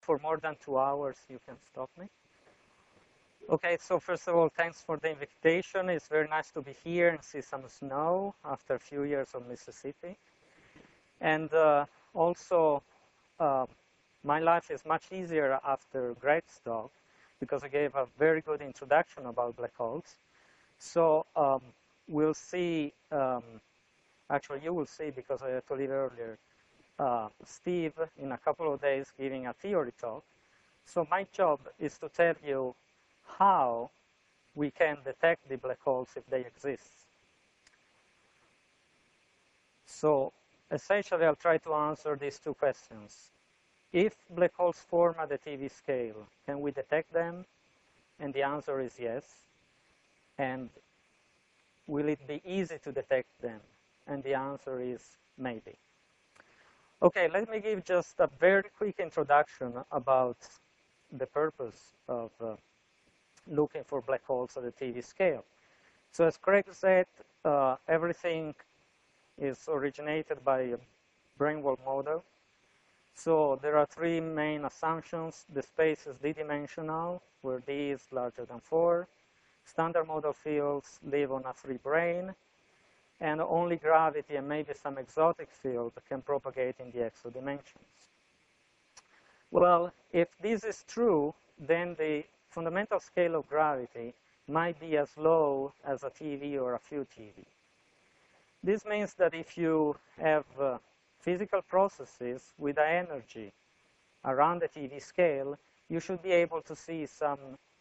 for more than 2 hours, you can stop me. Okay, so first of all, thanks for the invitation. It's very nice to be here and see some snow after a few years of Mississippi. And also, my life is much easier after Greg's talk because I gave a very good introduction about black holes. So we'll see, actually you will see because I had to leave earlier, Steve in a couple of days giving a theory talk. So my job is to tell you how we can detect the black holes if they exist. So essentially, I'll try to answer these two questions. If black holes form at the TeV scale, can we detect them? And the answer is yes. And will it be easy to detect them? And the answer is maybe. Okay, let me give just a very quick introduction about the purpose of looking for black holes at the TeV scale. So as Craig said, everything is originated by a Brainwald model. So there are three main assumptions. The space is d-dimensional, where d is larger than 4. Standard model fields live on a free brane. And only gravity and maybe some exotic field can propagate in the exo dimensions. Well, if this is true, then the fundamental scale of gravity might be as low as a TeV or a few TeV. This means that if you have physical processes with an energy around the TeV scale, you should be able to see some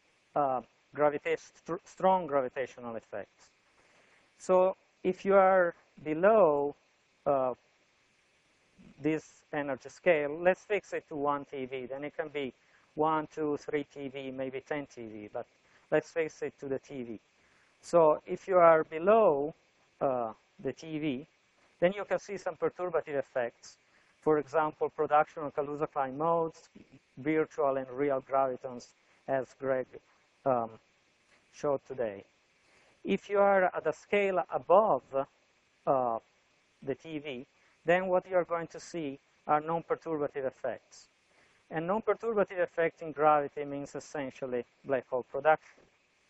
strong gravitational effects. So if you are below this energy scale, let's fix it to 1 TeV. Then it can be 1, 2, 3 TeV, maybe 10 TeV, but let's fix it to the TeV. So if you are below the TeV, then you can see some perturbative effects. For example, production of Kaluza-Klein modes, virtual and real gravitons, as Greg showed today. If you are at a scale above the TeV, then what you're going to see are non-perturbative effects. And non-perturbative effect in gravity means essentially black hole production.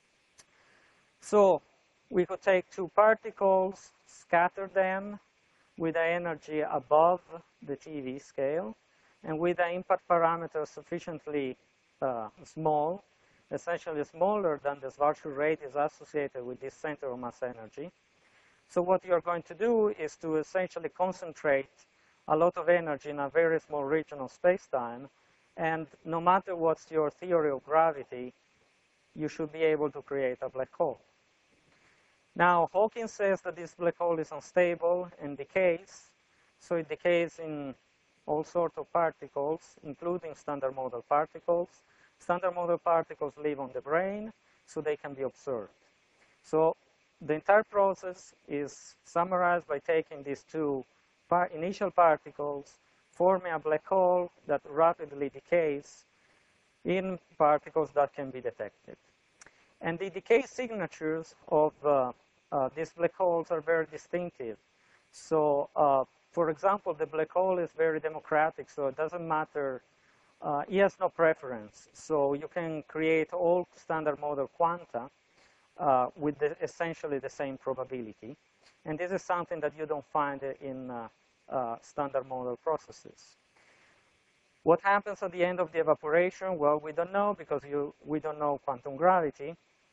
So we could take two particles, scatter them with an energy above the TeV scale, and with an impact parameter sufficiently small, essentially smaller than the Schwarzschild radius associated with this center of mass energy. So what you're going to do is to essentially concentrate a lot of energy in a very small region of space-time, and no matter what's your theory of gravity, you should be able to create a black hole. Now, Hawking says that this black hole is unstable and decays. So it decays in all sorts of particles, including standard model particles. Standard model particles live on the brane, so they can be observed. So the entire process is summarized by taking these two initial particles, forming a black hole that rapidly decays in particles that can be detected. And the decay signatures of these black holes are very distinctive. So, for example, the black hole is very democratic, so it doesn't matter. It has no preference. So you can create all standard model quanta with essentially the same probability. And this is something that you don't find in standard model processes. What happens at the end of the evaporation? Well, we don't know because we don't know quantum gravity.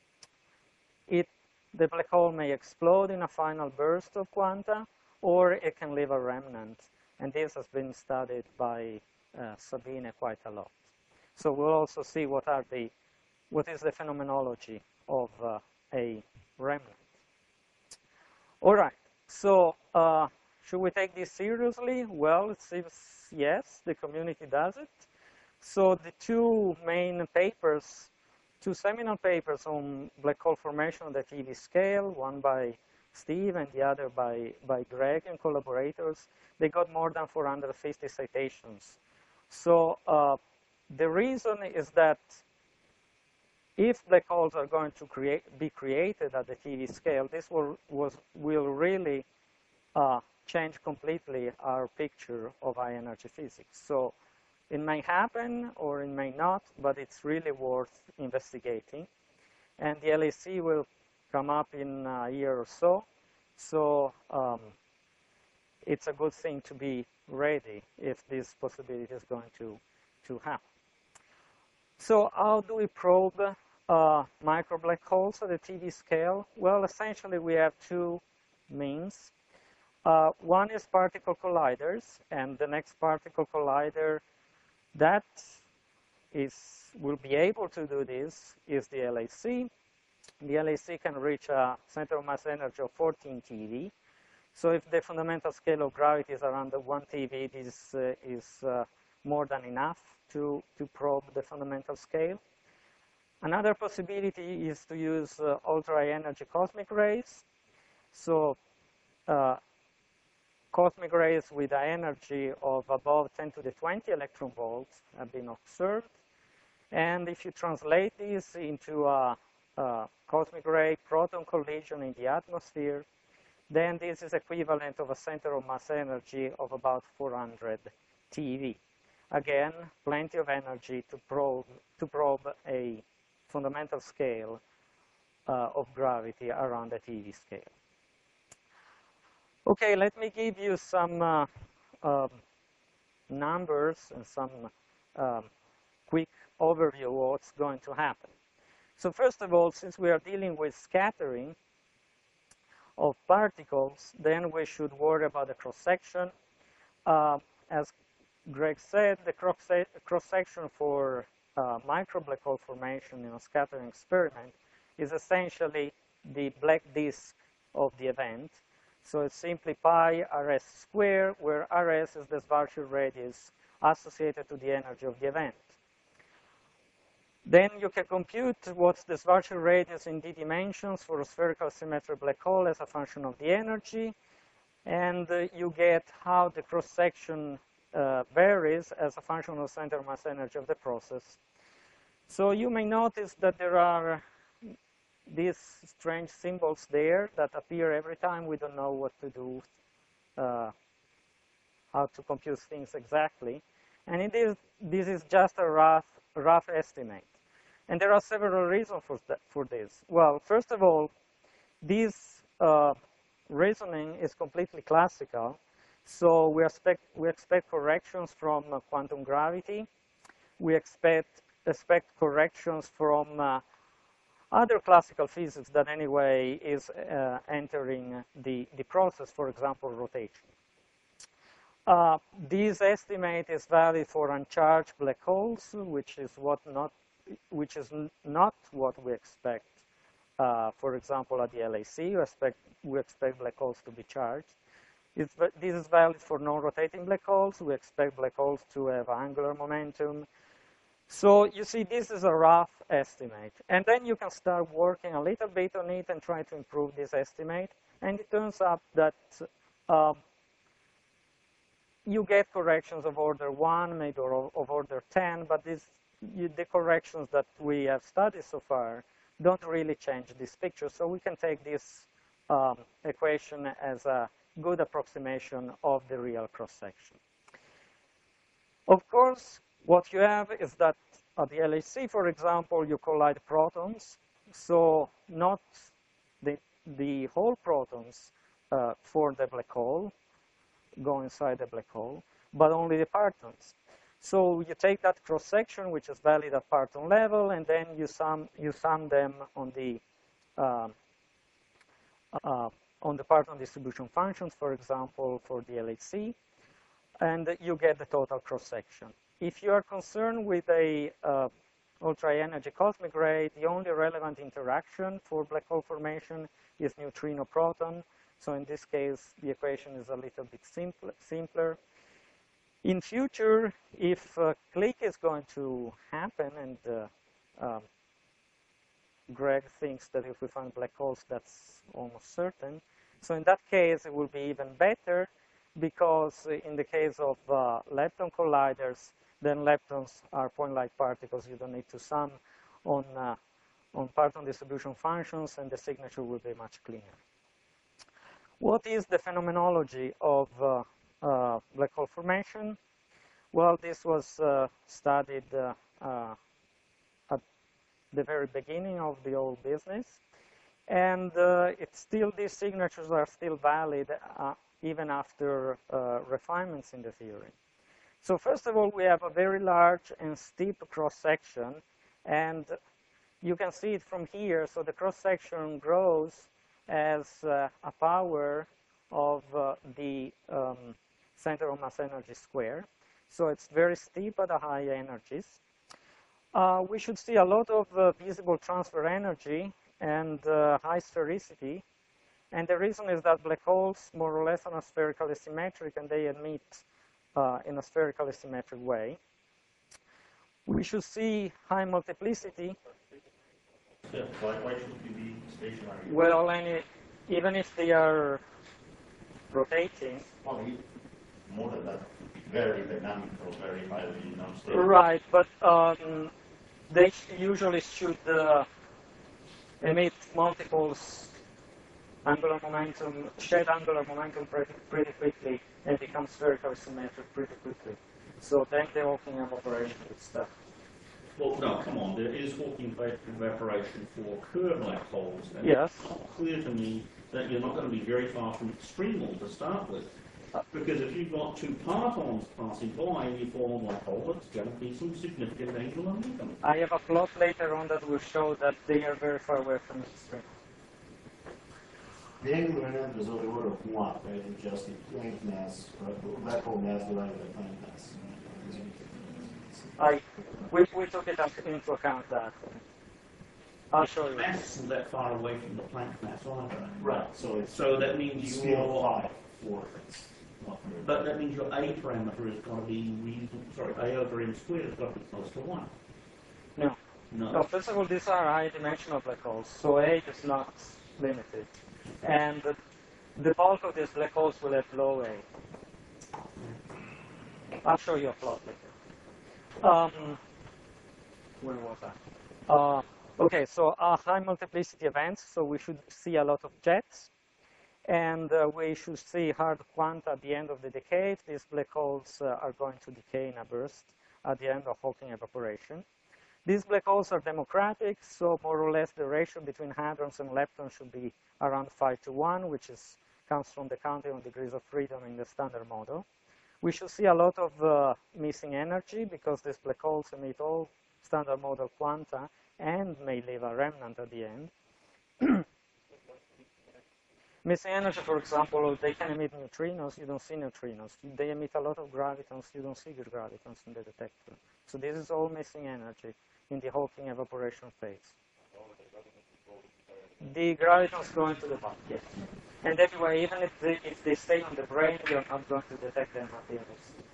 The black hole may explode in a final burst of quanta, or it can leave a remnant. And this has been studied by Sabine quite a lot. So we'll also see what is the phenomenology of a remnant. All right, so should we take this seriously? Well, it seems yes, the community does it. So the two main papers, two seminal papers on black hole formation on the TeV scale, one by Steve and the other by Greg and collaborators, they got more than 450 citations. So the reason is that if black holes are going to be created at the TeV scale, this will really change completely our picture of high energy physics. So It may happen or it may not, but it's really worth investigating. And the LHC will come up in a year or so. So it's a good thing to be ready if this possibility is going to happen. So how do we probe micro black holes at the TeV scale? Well, essentially we have two means. One is particle colliders, and the next particle collider that will be able to do this is the LHC. The LHC can reach a center of mass energy of 14 TeV. So if the fundamental scale of gravity is around 1 TeV, this is more than enough to probe the fundamental scale. Another possibility is to use ultra-high energy cosmic rays. So cosmic rays with an energy of above 10 to the 20 electron volts have been observed. And if you translate this into a cosmic ray proton collision in the atmosphere, then this is equivalent of a center of mass energy of about 400 TeV. Again, plenty of energy to probe a fundamental scale of gravity around the TeV scale. Okay, let me give you some numbers and some quick overview of what's going to happen. So first of all, since we are dealing with scattering of particles, then we should worry about the cross-section. As Greg said, the cross-section for micro black hole formation in a scattering experiment is essentially the black disk of the event. So it's simply pi Rs squared, where Rs is the Schwarzschild radius associated to the energy of the event. Then you can compute what's the Schwarzschild radius in d dimensions for a spherical symmetric black hole as a function of the energy, and you get how the cross-section varies as a function of center mass energy of the process. So you may notice that there are these strange symbols there that appear every time we don't know what to do, how to compute things exactly. And this is just a rough estimate. And there are several reasons for this. Well, first of all, this reasoning is completely classical. So we expect corrections from quantum gravity. We expect corrections from other classical physics that anyway is entering the process, for example, rotation. This estimate is valid for uncharged black holes, which is not what we expect. For example, at the LHC, we expect black holes to be charged. This is valid for non-rotating black holes. We expect black holes to have angular momentum. So you see, this is a rough estimate. And then you can start working a little bit on it and try to improve this estimate. And it turns out that you get corrections of order 1, maybe of order 10, but the corrections that we have studied so far don't really change this picture. So we can take this equation as a good approximation of the real cross-section. Of course, what you have is that at the LHC, for example, you collide protons. So not the whole protons for the black hole go inside the black hole, but only the partons. So you take that cross-section, which is valid at parton level, and then you sum them on the parton distribution functions, for example, for the LHC, and you get the total cross-section. If you are concerned with a ultra-energy cosmic ray, the only relevant interaction for black hole formation is neutrino-proton. So in this case, the equation is a little bit simpler. In future, if clique is going to happen, and Greg thinks that if we find black holes, that's almost certain. So in that case, it will be even better, because in the case of lepton colliders, then leptons are point-like particles. You don't need to sum on parton distribution functions, and the signature will be much cleaner. What is the phenomenology of black hole formation? Well, this was studied at the very beginning of the whole business. And it's still, these signatures are still valid even after refinements in the theory. So first of all, we have a very large and steep cross-section, and you can see it from here. So the cross-section grows as a power of the center of mass energy square. So it's very steep at the high energies. We should see a lot of visible transfer energy and high sphericity. And the reason is that black holes more or less are spherically symmetric, and they emit in a spherically symmetric way. We should see high multiplicity. Yeah, why should you be stationary? Well, even if they are rotating. Well, more than that, very dynamic or very highly unstable. Right, but they usually should emit multiples angular momentum, shed angular momentum pretty quickly, and become spherically symmetric pretty quickly. So then the Hawking evaporation is stuff. Well, no, come on. There is Hawking evaporation for Kerr black holes. And Yes. It's not clear to me that you're not going to be very far from extremal to start with. Because if you've got two partons passing by and you form a black hole, it's going to be some significant angular momentum. I have a plot later on that will show that they are very far away from the extreme. The angular momentum is of the order of 1, right? And just the Planck mass, black hole mass divided by Planck mass. We took it into account that. I'll show you. Mass isn't that far away from the Planck mass either. Right. So it's So that means scale your 5 for it's not very but that means your A parameter is going to be reasonable. Sorry, A over m squared has got to be close to 1. No. No. No, first of all, these are high-dimensional black holes, so A is not limited. And the bulk of these black holes will have low A. I'll show you a plot later. Where was I? Okay, so high multiplicity events, so we should see a lot of jets. And we should see hard quanta at the end of the decade. These black holes are going to decay in a burst at the end of Hawking evaporation. These black holes are democratic, so more or less the ratio between hadrons and leptons should be around 5:1, which comes from the counting of degrees of freedom in the standard model. We should see a lot of missing energy because these black holes emit all standard model quanta and may leave a remnant at the end. Missing energy, for example, they can emit neutrinos, you don't see neutrinos. They emit a lot of gravitons, you don't see gravitons in the detector. So this is all missing energy in the Hawking evaporation phase. The gravitons go into the bulk, yes. And anyway, even if they stay on the brain, you're not going to detect them at the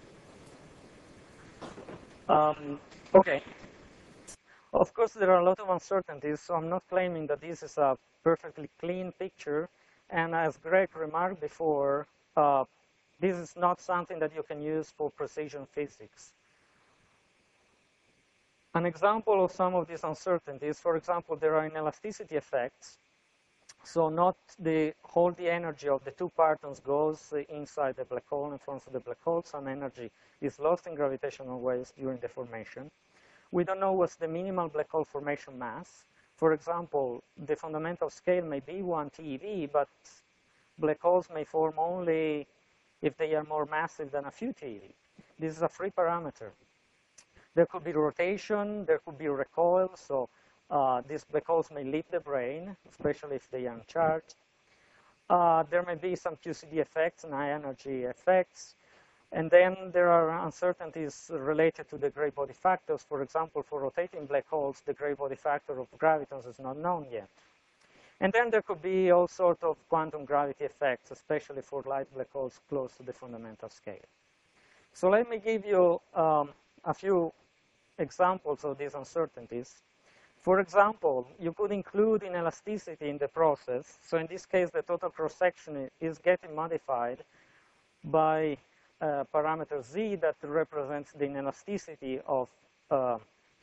others. Okay. Of course, there are a lot of uncertainties, so I'm not claiming that this is a perfectly clean picture. And as Greg remarked before, this is not something that you can use for precision physics. An example of some of these uncertainties, for example, there are inelasticity effects. So not all the energy of the two partons goes inside the black hole and forms the black hole. Some energy is lost in gravitational waves during the formation. We don't know what's the minimal black hole formation mass. For example, the fundamental scale may be 1 TeV, but black holes may form only if they are more massive than a few TeV. This is a free parameter. There could be rotation, there could be recoil, so these black holes may leave the brain, especially if they are uncharged. There may be some QCD effects and high energy effects. And then there are uncertainties related to the gray body factors. For example, for rotating black holes, the gray body factor of gravitons is not known yet. And then there could be all sorts of quantum gravity effects, especially for light black holes close to the fundamental scale. So let me give you a few examples of these uncertainties. For example, you could include inelasticity in the process. So in this case, the total cross-section is getting modified by parameter z that represents the inelasticity of the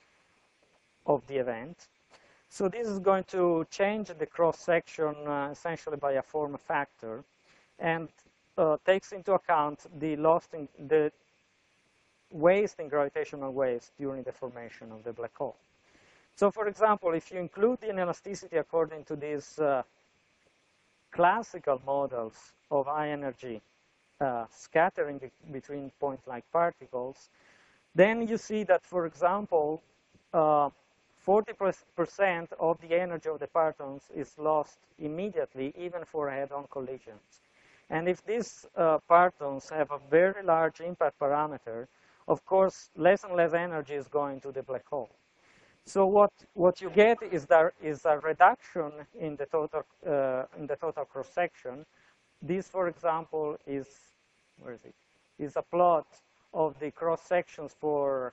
event. So this is going to change the cross-section essentially by a form factor and takes into account the loss in the wasting gravitational waves during the formation of the black hole. So for example, if you include the inelasticity according to these classical models of high energy scattering between point-like particles, then you see that, for example, 40% of the energy of the partons is lost immediately, even for head-on collisions. And if these partons have a very large impact parameter, of course, less and less energy is going to the black hole. So what you get is a reduction in the total cross section. This, for example, is a plot of the cross sections for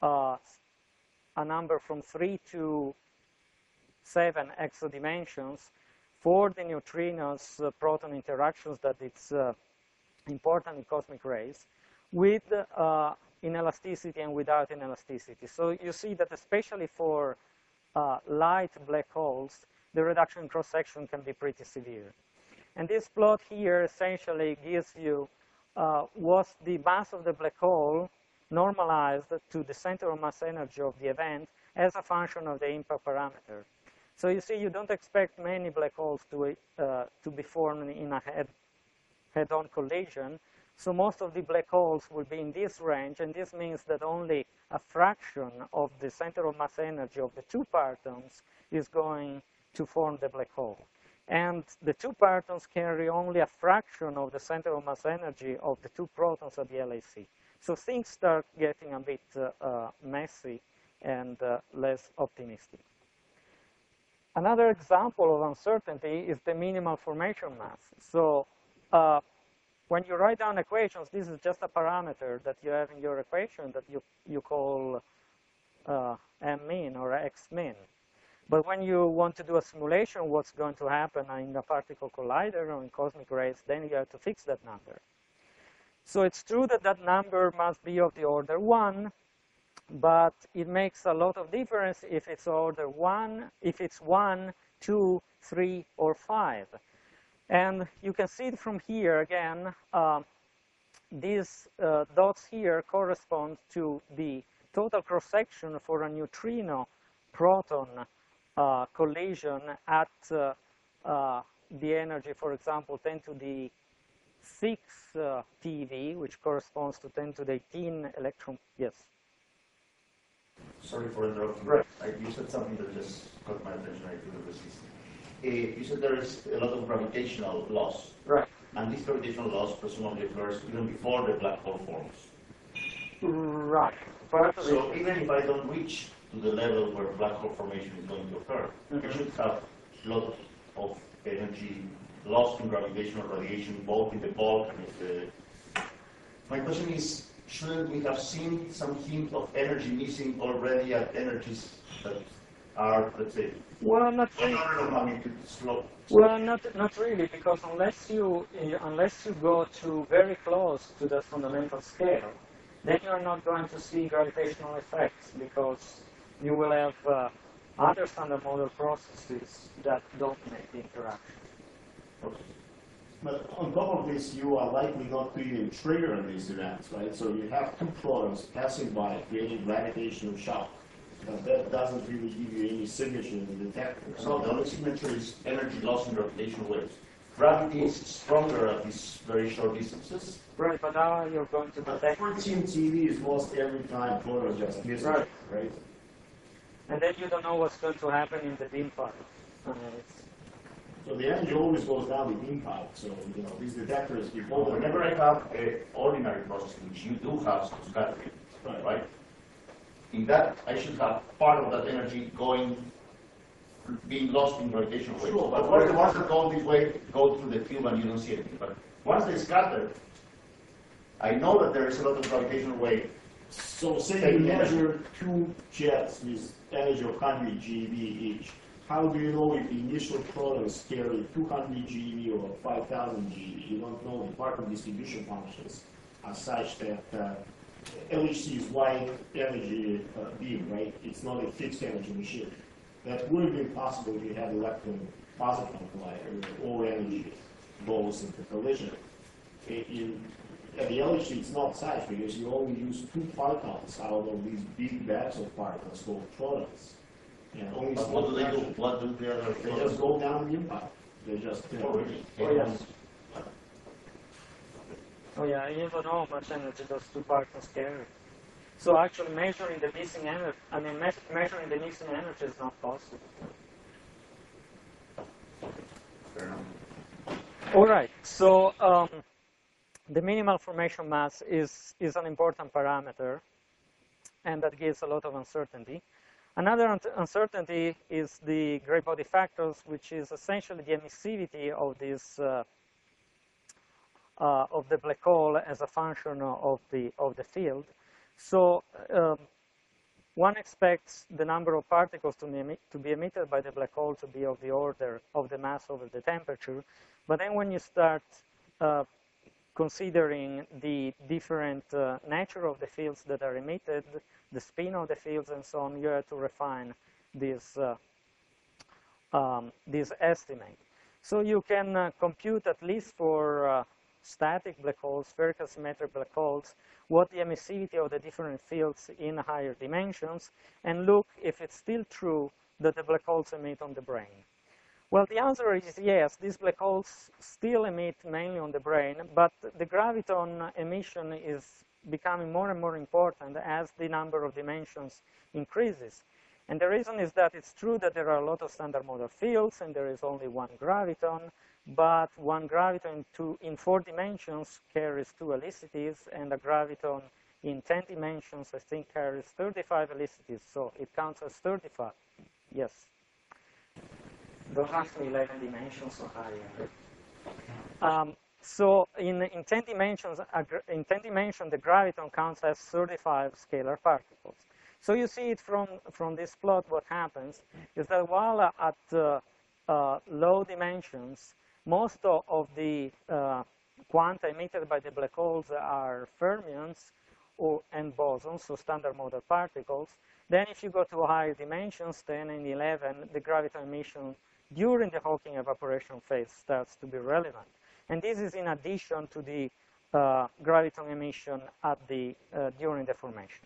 a number from 3 to 7 exodimensions for the neutrinos proton interactions that it's important in cosmic rays, with inelasticity and without inelasticity. So you see that especially for light black holes, the reduction in cross-section can be pretty severe. And this plot here essentially gives you what's the mass of the black hole normalized to the center of mass energy of the event as a function of the impact parameter. So you see, you don't expect many black holes to be formed in a head-on collision. So most of the black holes will be in this range, and this means that only a fraction of the center of mass energy of the two partons is going to form the black hole. And the two partons carry only a fraction of the center of mass energy of the two protons at the LHC. So things start getting a bit messy and less optimistic. Another example of uncertainty is the minimal formation mass. So when you write down equations, this is just a parameter that you have in your equation that you call m-min or x-min. But when you want to do a simulation, what's going to happen in a particle collider or in cosmic rays, then you have to fix that number. So it's true that that number must be of the order 1, but it makes a lot of difference if it's order 1, if it's 1, 2, 3, or 5. And you can see it from here again, these dots here correspond to the total cross-section for a neutrino-proton collision at the energy, for example, 10 to the 6 TeV, which corresponds to 10 to the 18 electron. Yes? Sorry for interrupting. Right. You said something that just caught my attention. I couldn't resist. You said there is a lot of gravitational loss. Right. And this gravitational loss presumably occurs even before the black hole forms. Right. So even if I don't reach to the level where black hole formation is going to occur, I should have a lot of energy lost in gravitational radiation, both in the bulk and in the... My question is, shouldn't we have seen some hint of energy missing already at energies that are, let's say, well, not really. Slow. Well, not really, because unless you go to very close to the fundamental scale, then you are not going to see gravitational effects, because you will have other standard model processes that don't make the interaction. But on top of this, you are likely not to even trigger these events, right? So you have two protons passing by, creating gravitational shock. That doesn't really give you any signature in the detector. So the only signature is energy loss in gravitational waves. Gravity is stronger at these very short distances. Right, but now you're going to detect. 14 TeV is lost every time protons just miss, right? And then you don't know what's going to happen in the beam part. So the energy always goes down the beam pipe. So, you know, these detectors, Whenever I have an ordinary process, which you do have some scattering, right? In that, I should have part of that energy being lost in gravitational waves. Sure, but the ones that go this way go through the tube and you don't see anything. But once they scatter, I know that there is a lot of gravitational wave. So say you measure two jets with energy of 100 GeV each. How do you know if the initial protons carry 200 GeV or 5,000 GeV? You don't know. The particle distribution functions are such that LHC is wide energy beam, right? It's not a fixed energy machine. That would have been possible if you had electron-positron collider, where all energy goes into collision. In at the LHC, it's not such because you only use 2 partons out of these big bags of partons called protons. And only But small what do they do? fraction. What do the other? They just go down the impact. They just. Oh, really? Oh, yes. Oh, yeah, you don't know how much energy those 2 partons carry. So actually measuring the missing energy, measuring the missing energy is not possible. Fair enough. All right, so the minimal formation mass is an important parameter, and that gives a lot of uncertainty. Another uncertainty is the gray body factors, which is essentially the emissivity of this of the black hole as a function of the field. So one expects the number of particles to be emitted by the black hole to be of the order of the mass over the temperature. But then when you start considering the different nature of the fields that are emitted, the spin of the fields and so on, you have to refine this estimate. So you can compute, at least for static black holes, spherical symmetric black holes, what the emissivity of the different fields in higher dimensions, and look if it's still true that the black holes emit on the brane. Well, the answer is yes, these black holes still emit mainly on the brane, but the graviton emission is becoming more and more important as the number of dimensions increases. And the reason is that it's true that there are a lot of standard model fields and there is only one graviton, but one graviton in 4 dimensions carries 2 helicities, and a graviton in 10 dimensions, I think, carries 35 helicities, so it counts as 35. Yes. Don't ask me 11 dimensions or higher. So in 10 dimensions, the graviton counts as 35 scalar particles. So you see it from this plot. What happens is that while at low dimensions, most of the quanta emitted by the black holes are fermions and bosons, so standard model particles. Then if you go to higher dimensions, 10 and 11, the graviton emission during the Hawking evaporation phase starts to be relevant. And this is in addition to the graviton emission at during the formation.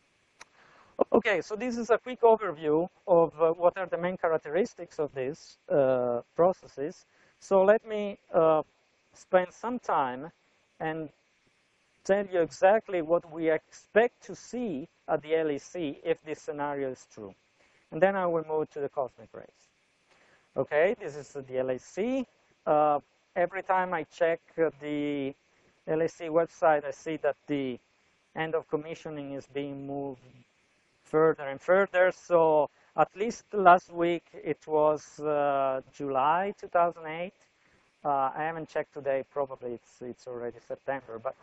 Okay, so this is a quick overview of what are the main characteristics of these processes. So let me spend some time and tell you exactly what we expect to see at the LHC if this scenario is true. And then I will move to the cosmic rays. Okay, this is the LHC. Every time I check the LHC website, I see that the end of commissioning is being moved further and further. So at least last week it was July 2008. I haven't checked today. Probably it's already September. But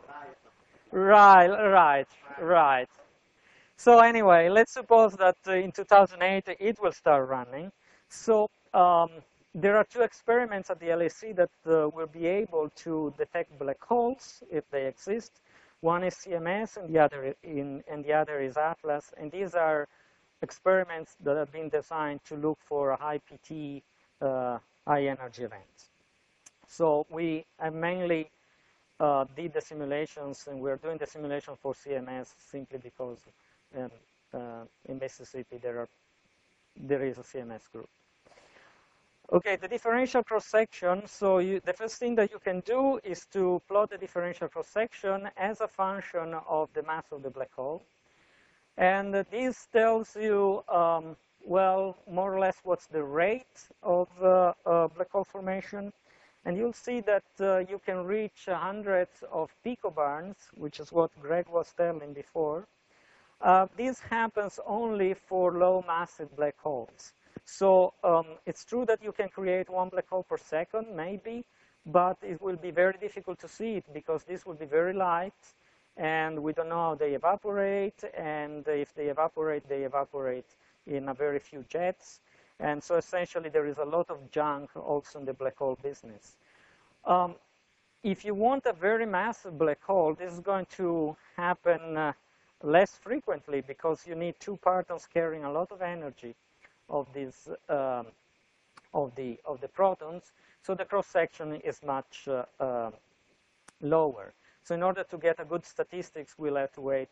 right. So anyway, let's suppose that in 2008 it will start running. So there are 2 experiments at the LHC that will be able to detect black holes if they exist. One is CMS, and the other is ATLAS. And these are experiments that have been designed to look for high PT, high energy events. So we mainly did the simulations, and we're doing the simulation for CMS simply because in Mississippi there is a CMS group. Okay, the differential cross-section. So the first thing that you can do is to plot the differential cross-section as a function of the mass of the black hole. And this tells you, well, more or less what's the rate of black hole formation. And you'll see that you can reach hundreds of picobarns, which is what Greg was telling before. This happens only for low massive black holes. So it's true that you can create 1 black hole per second, maybe, but it will be very difficult to see it because this will be very light, and we don't know how they evaporate, and if they evaporate in a very few jets. And so essentially there is a lot of junk also in the black hole business. If you want a very massive black hole, this is going to happen less frequently because you need 2 partons carrying a lot of energy of these of the protons, so the cross section is much lower. So in order to get a good statistics, we'll have to wait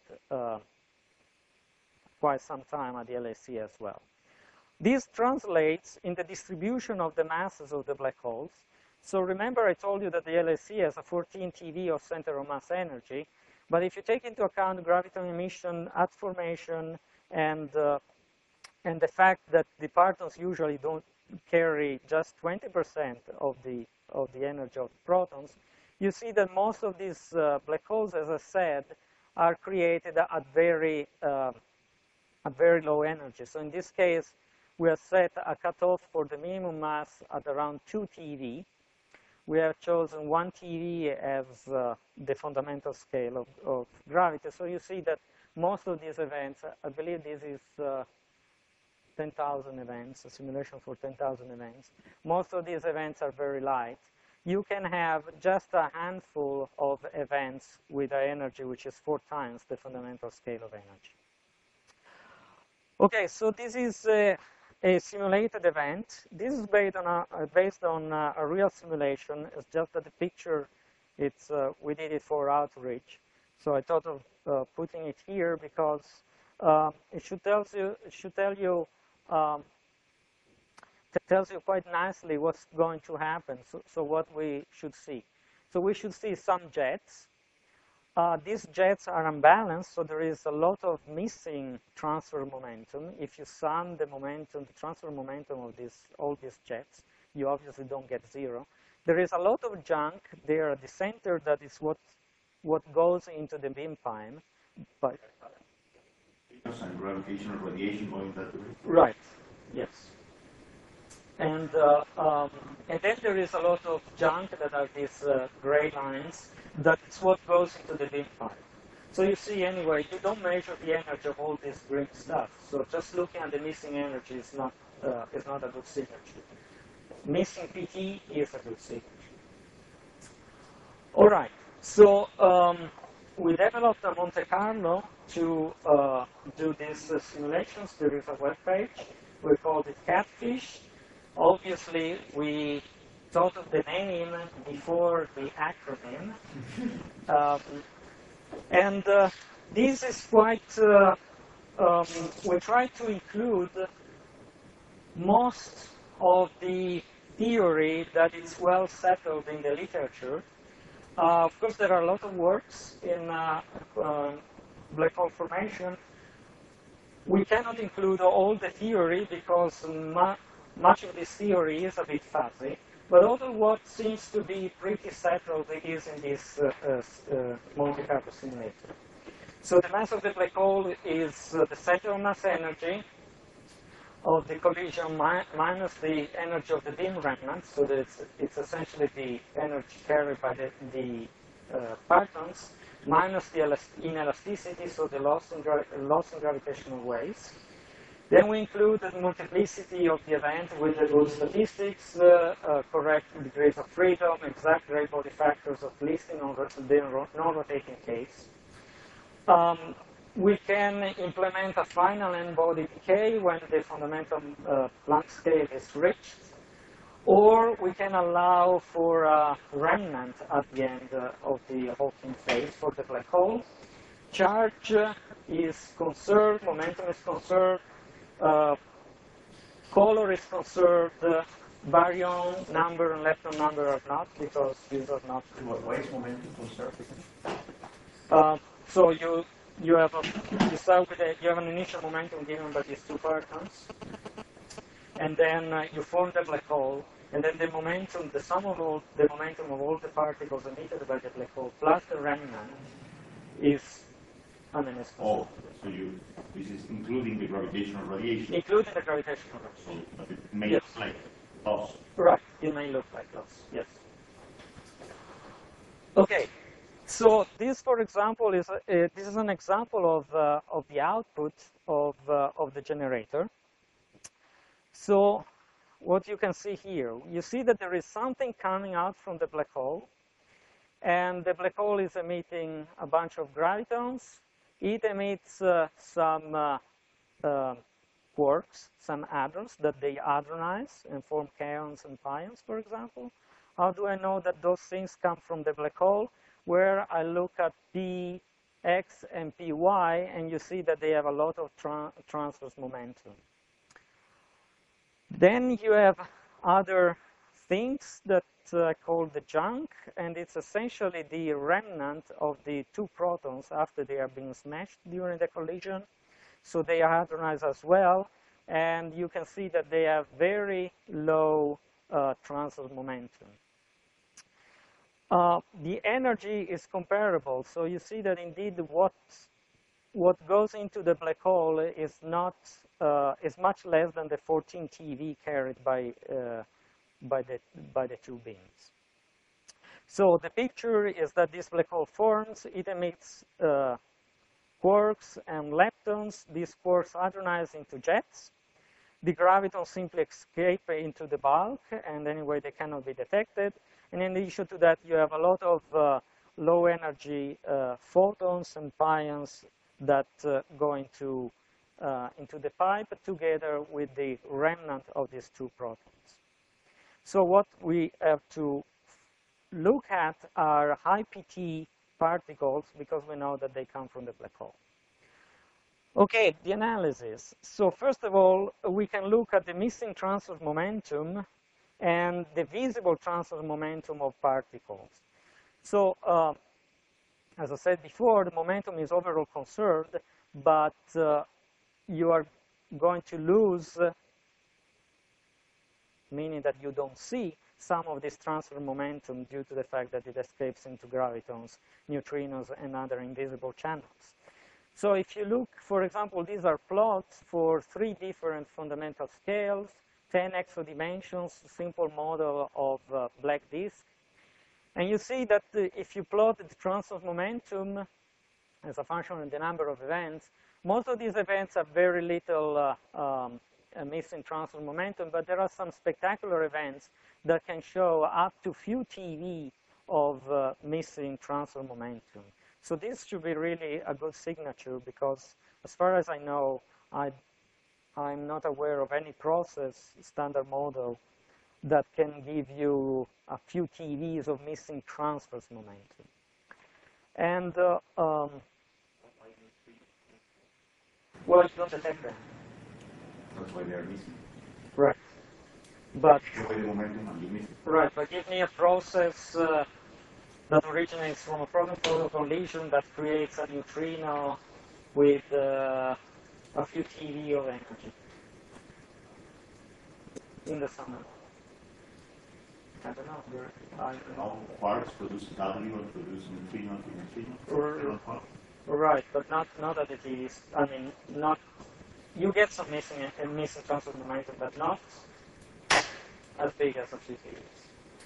quite some time at the LHC as well. This translates in the distribution of the masses of the black holes. So remember I told you that the LHC has a 14 TeV of center of mass energy, but if you take into account gravitational emission at formation and the fact that the partons usually don't carry just 20% of the energy of the protons, you see that most of these black holes, as I said, are created at very low energy. So in this case, we have set a cutoff for the minimum mass at around 2 TeV. We have chosen 1 TeV as the fundamental scale of gravity. So you see that most of these events, I believe this is 10,000 events, a simulation for 10,000 events. Most of these events are very light. You can have just a handful of events with an energy which is 4 times the fundamental scale of energy. Okay, so this is a simulated event. This is based on a real simulation. It's just that the picture, we did it for outreach. So I thought of putting it here because it should tell you quite nicely what's going to happen. So what we should see. So we should see some jets. These jets are unbalanced, so there is a lot of missing transfer momentum. If you sum the momentum, the transfer momentum of all these jets, you obviously don't get zero. There is a lot of junk there at the center that is what goes into the beam pine. But and gravitational radiation going that direction. Right. Yes. And then there is a lot of junk that are these gray lines. That's what goes into the beam pine. So you see, anyway, you don't measure the energy of all this green stuff. So just looking at the missing energy is not a good signature. Missing PT is a good signature. All right. So we developed a Monte Carlo to do these simulations. There is a web page. We called it Catfish. Obviously, we thought of the name before the acronym. This is quite, we try to include most of the theory that is well settled in the literature. Of course, there are a lot of works in black hole formation. We cannot include all the theory because much of this theory is a bit fuzzy. But all of what seems to be pretty settled is in this Monte Carlo simulator. So the mass of the black hole is the center of mass energy of the collision minus the energy of the beam remnant. So that it's essentially the energy carried by the partons minus the inelasticity, so the loss in gravitational waves. Then we include the multiplicity of the event with the good statistics, correct degrees of freedom, exact gray body factors of least in the non-rotating case. We can implement a final n-body decay when the fundamental Planck scale is reached, or we can allow for a remnant at the end of the Hawking phase for the black hole. Charge is conserved, momentum is conserved, color is conserved, baryon number and lepton number are not, because these are not waves momentum conserved. So you have an initial momentum given by these two partons, and then you form the black hole, and then the momentum, the sum of all the momentum of all the particles emitted by the black hole plus the remnant is Oh, so this is including the gravitational radiation. Including the gravitational radiation. So it may Yes. look like loss. Right, it may look like loss, yes. Okay, so this, for example, is this is an example of the output of the generator. So what you can see here, you see that there is something coming out from the black hole, and the black hole is emitting a bunch of gravitons. It emits some quarks, some hadrons that they hadronize and form kaons and pions, for example. How do I know that those things come from the black hole? where I look at Px and Py, and you see that they have a lot of transverse momentum. Then you have other things that I call the junk, and it's essentially the remnant of the two protons after they are being smashed during the collision. So they are hadronized as well, and you can see that they have very low transverse momentum. The energy is comparable, so you see that indeed what goes into the black hole is not is much less than the 14 TeV carried by the two beams. So the picture is that this black hole forms. It emits quarks and leptons. These quarks hadronize into jets. The gravitons simply escape into the bulk, and anyway they cannot be detected. And in addition to that, you have a lot of low energy photons and pions that go into the pipe together with the remnant of these two protons. So what we have to look at are high PT particles, because we know that they come from the black hole. Okay, the analysis. So first of all, we can look at the missing transverse momentum and the visible transverse momentum of particles. So, as I said before, the momentum is overall conserved, but you are going to lose, meaning that you don't see some of this transfer momentum due to the fact that it escapes into gravitons, neutrinos, and other invisible channels. So if you look, for example, these are plots for 3 different fundamental scales, 10 exodimensions, simple model of black disk. And you see that if you plot the transverse momentum as a function of the number of events, most of these events have very little missing transverse momentum, but there are some spectacular events that can show up to few TeV of missing transverse momentum. So this should be really a good signature, because as far as I know, I'm not aware of any process standard model that can give you a few TeVs of missing transverse momentum. And well, you don't detect them. That's why they are missing. Right. But The momentum and you miss it. right, but give me a process that originates from a proton-proton collision that creates a neutrino with a few TeV of energy in the summer. I don't know. Now quarks produce W and produce neutrino to neutrino. Right, but not at the TeVs. I mean, not. You get some missing transverse momentum, but not as big as a few TeVs.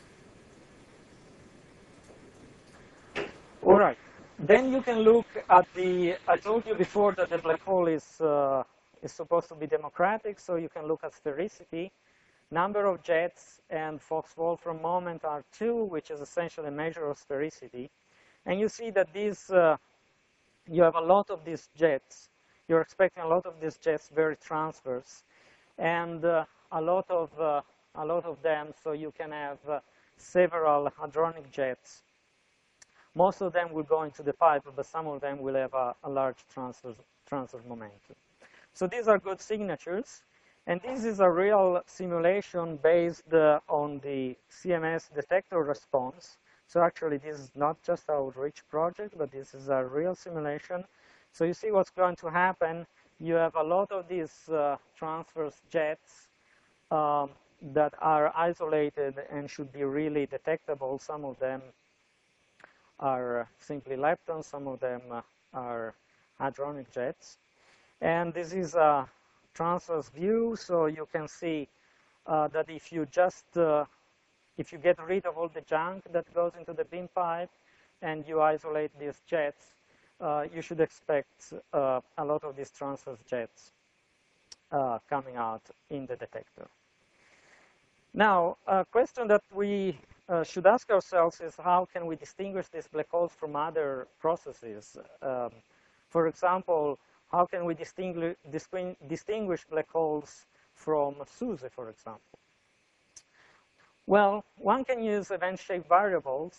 All right. Then you can look at the. I told you before that the black hole is supposed to be democratic, so you can look at sphericity. Number of jets and Fox-Wolfram moment are 2, which is essentially a measure of sphericity. And you see that these, you have a lot of these jets. You're expecting a lot of these jets very transverse, and a lot of them. So you can have several hadronic jets. Most of them will go into the pipe, but some of them will have a large transverse momentum. So these are good signatures. And this is a real simulation based on the CMS detector response. So actually, this is not just our outreach project, but this is a real simulation. So you see what's going to happen. You have a lot of these transverse jets that are isolated and should be really detectable. Some of them are simply leptons. Some of them are hadronic jets. And this is a transverse view, so you can see that if you just if you get rid of all the junk that goes into the beam pipe and you isolate these jets, you should expect a lot of these transverse jets coming out in the detector. Now, a question that we should ask ourselves is how can we distinguish these black holes from other processes? For example, how can we distinguish black holes from SUSE, for example? Well, one can use event shape variables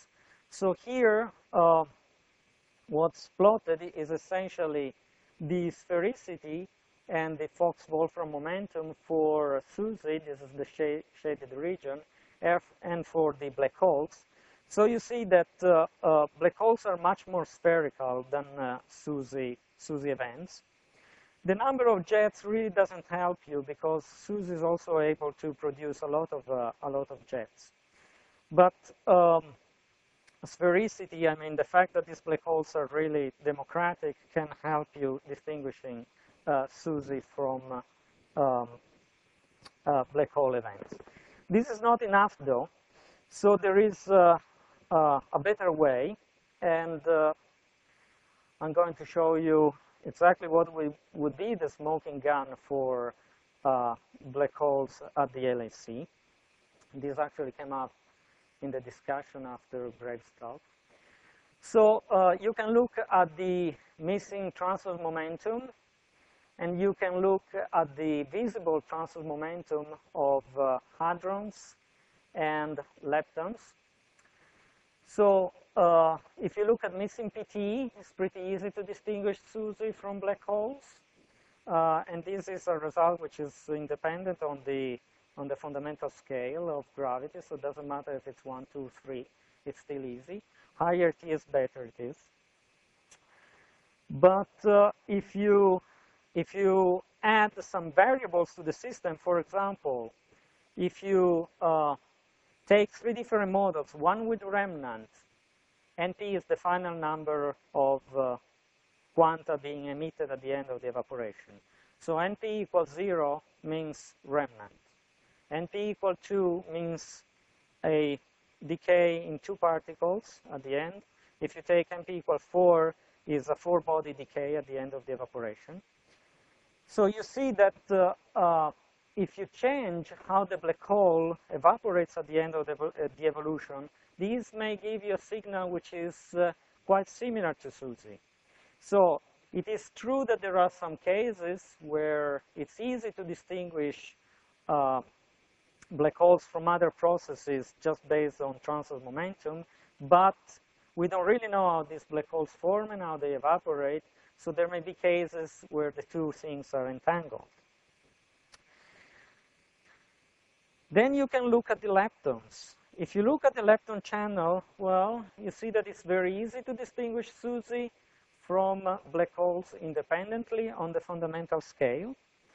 So here, what's plotted is essentially the sphericity and the Fox-Wolfram momentum for SUSY. This is the shaded region, and for the black holes. So you see that black holes are much more spherical than SUSY events. The number of jets really doesn't help you because SUSY is also able to produce a lot of jets. But sphericity, I mean, the fact that these black holes are really democratic can help you distinguishing SUSY from black hole events. This is not enough, though. So there is a better way, and I'm going to show you exactly what would be the smoking gun for black holes at the LHC. This actually came up in the discussion after Greg's talk. So you can look at the missing transverse momentum, and you can look at the visible transverse momentum of hadrons and leptons. So if you look at missing PT, it's pretty easy to distinguish SUSY from black holes. And this is a result which is independent on the fundamental scale of gravity, so it doesn't matter if it's 1, 2, 3, it's still easy. Higher T is better it is. But if you add some variables to the system, for example, if you take 3 different models, one with remnant, NP is the final number of quanta being emitted at the end of the evaporation. So NP equals 0 means remnant. NP equal 2 means a decay in 2 particles at the end. If you take NP equal 4, is a 4-body decay at the end of the evaporation. So you see that if you change how the black hole evaporates at the end of the evolution, these may give you a signal which is quite similar to SUSY. So it is true that there are some cases where it's easy to distinguish black holes from other processes just based on transverse momentum, but we don't really know how these black holes form and how they evaporate, so there may be cases where the two things are entangled. Then you can look at the leptons. If you look at the lepton channel, well, you see that it's very easy to distinguish SUSY from black holes independently on the fundamental scale.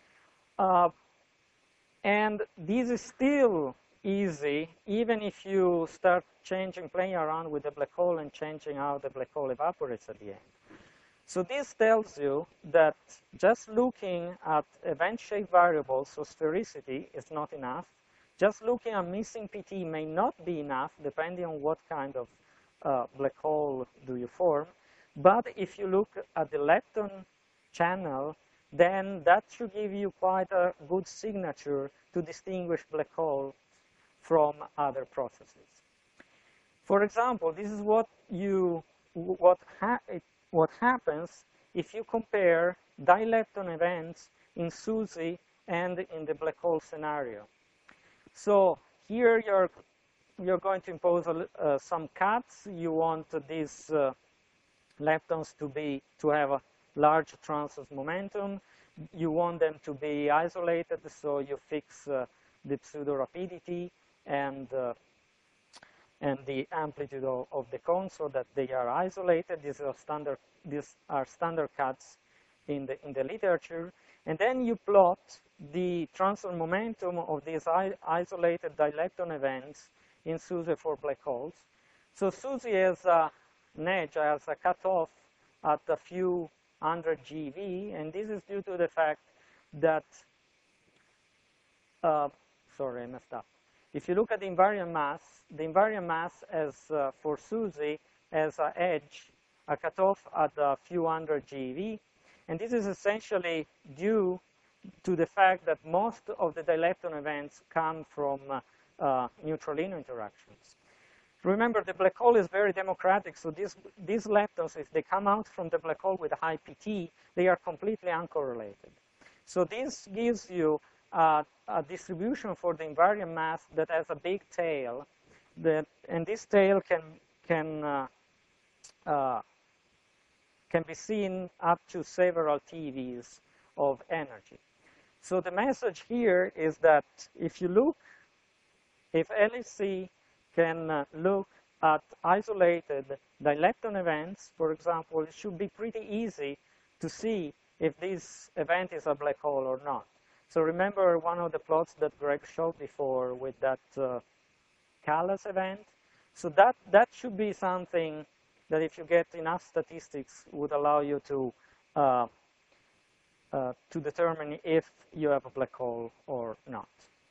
And this is still easy, even if you start playing around with the black hole and changing how the black hole evaporates at the end. So this tells you that just looking at event shape variables, so sphericity, is not enough. Just looking at missing PT may not be enough, depending on what kind of black hole do you form. But if you look at the lepton channel, then that should give you quite a good signature to distinguish black holes from other processes. For example, this is what happens if you compare dilepton events in SUSY and in the black hole scenario. So here you're going to impose some cuts. You want these leptons to have a large transverse momentum. You want them to be isolated, so you fix the pseudo rapidity and the amplitude of the cone so that they are isolated. These are standard cuts in the literature. And then you plot the transverse momentum of these isolated dilepton events in SUSY for black holes. So SUSY has an edge, has a cutoff at a few hundred GeV, and this is due to the fact that, sorry, I messed up. If you look at the invariant mass, the invariant mass as for SUSY has an edge, a cutoff at a few hundred GeV, and this is essentially due to the fact that most of the dilepton events come from neutralino interactions. Remember, the black hole is very democratic, so these leptons, if they come out from the black hole with a high PT, they are completely uncorrelated. So this gives you a distribution for the invariant mass that has a big tail, and this tail can be seen up to several TeVs of energy. So the message here is that if LHC can look at isolated dilepton events, for example, it should be pretty easy to see if this event is a black hole or not. So remember one of the plots that Greg showed before with that Callas event? So that should be something that if you get enough statistics would allow you to determine if you have a black hole or not.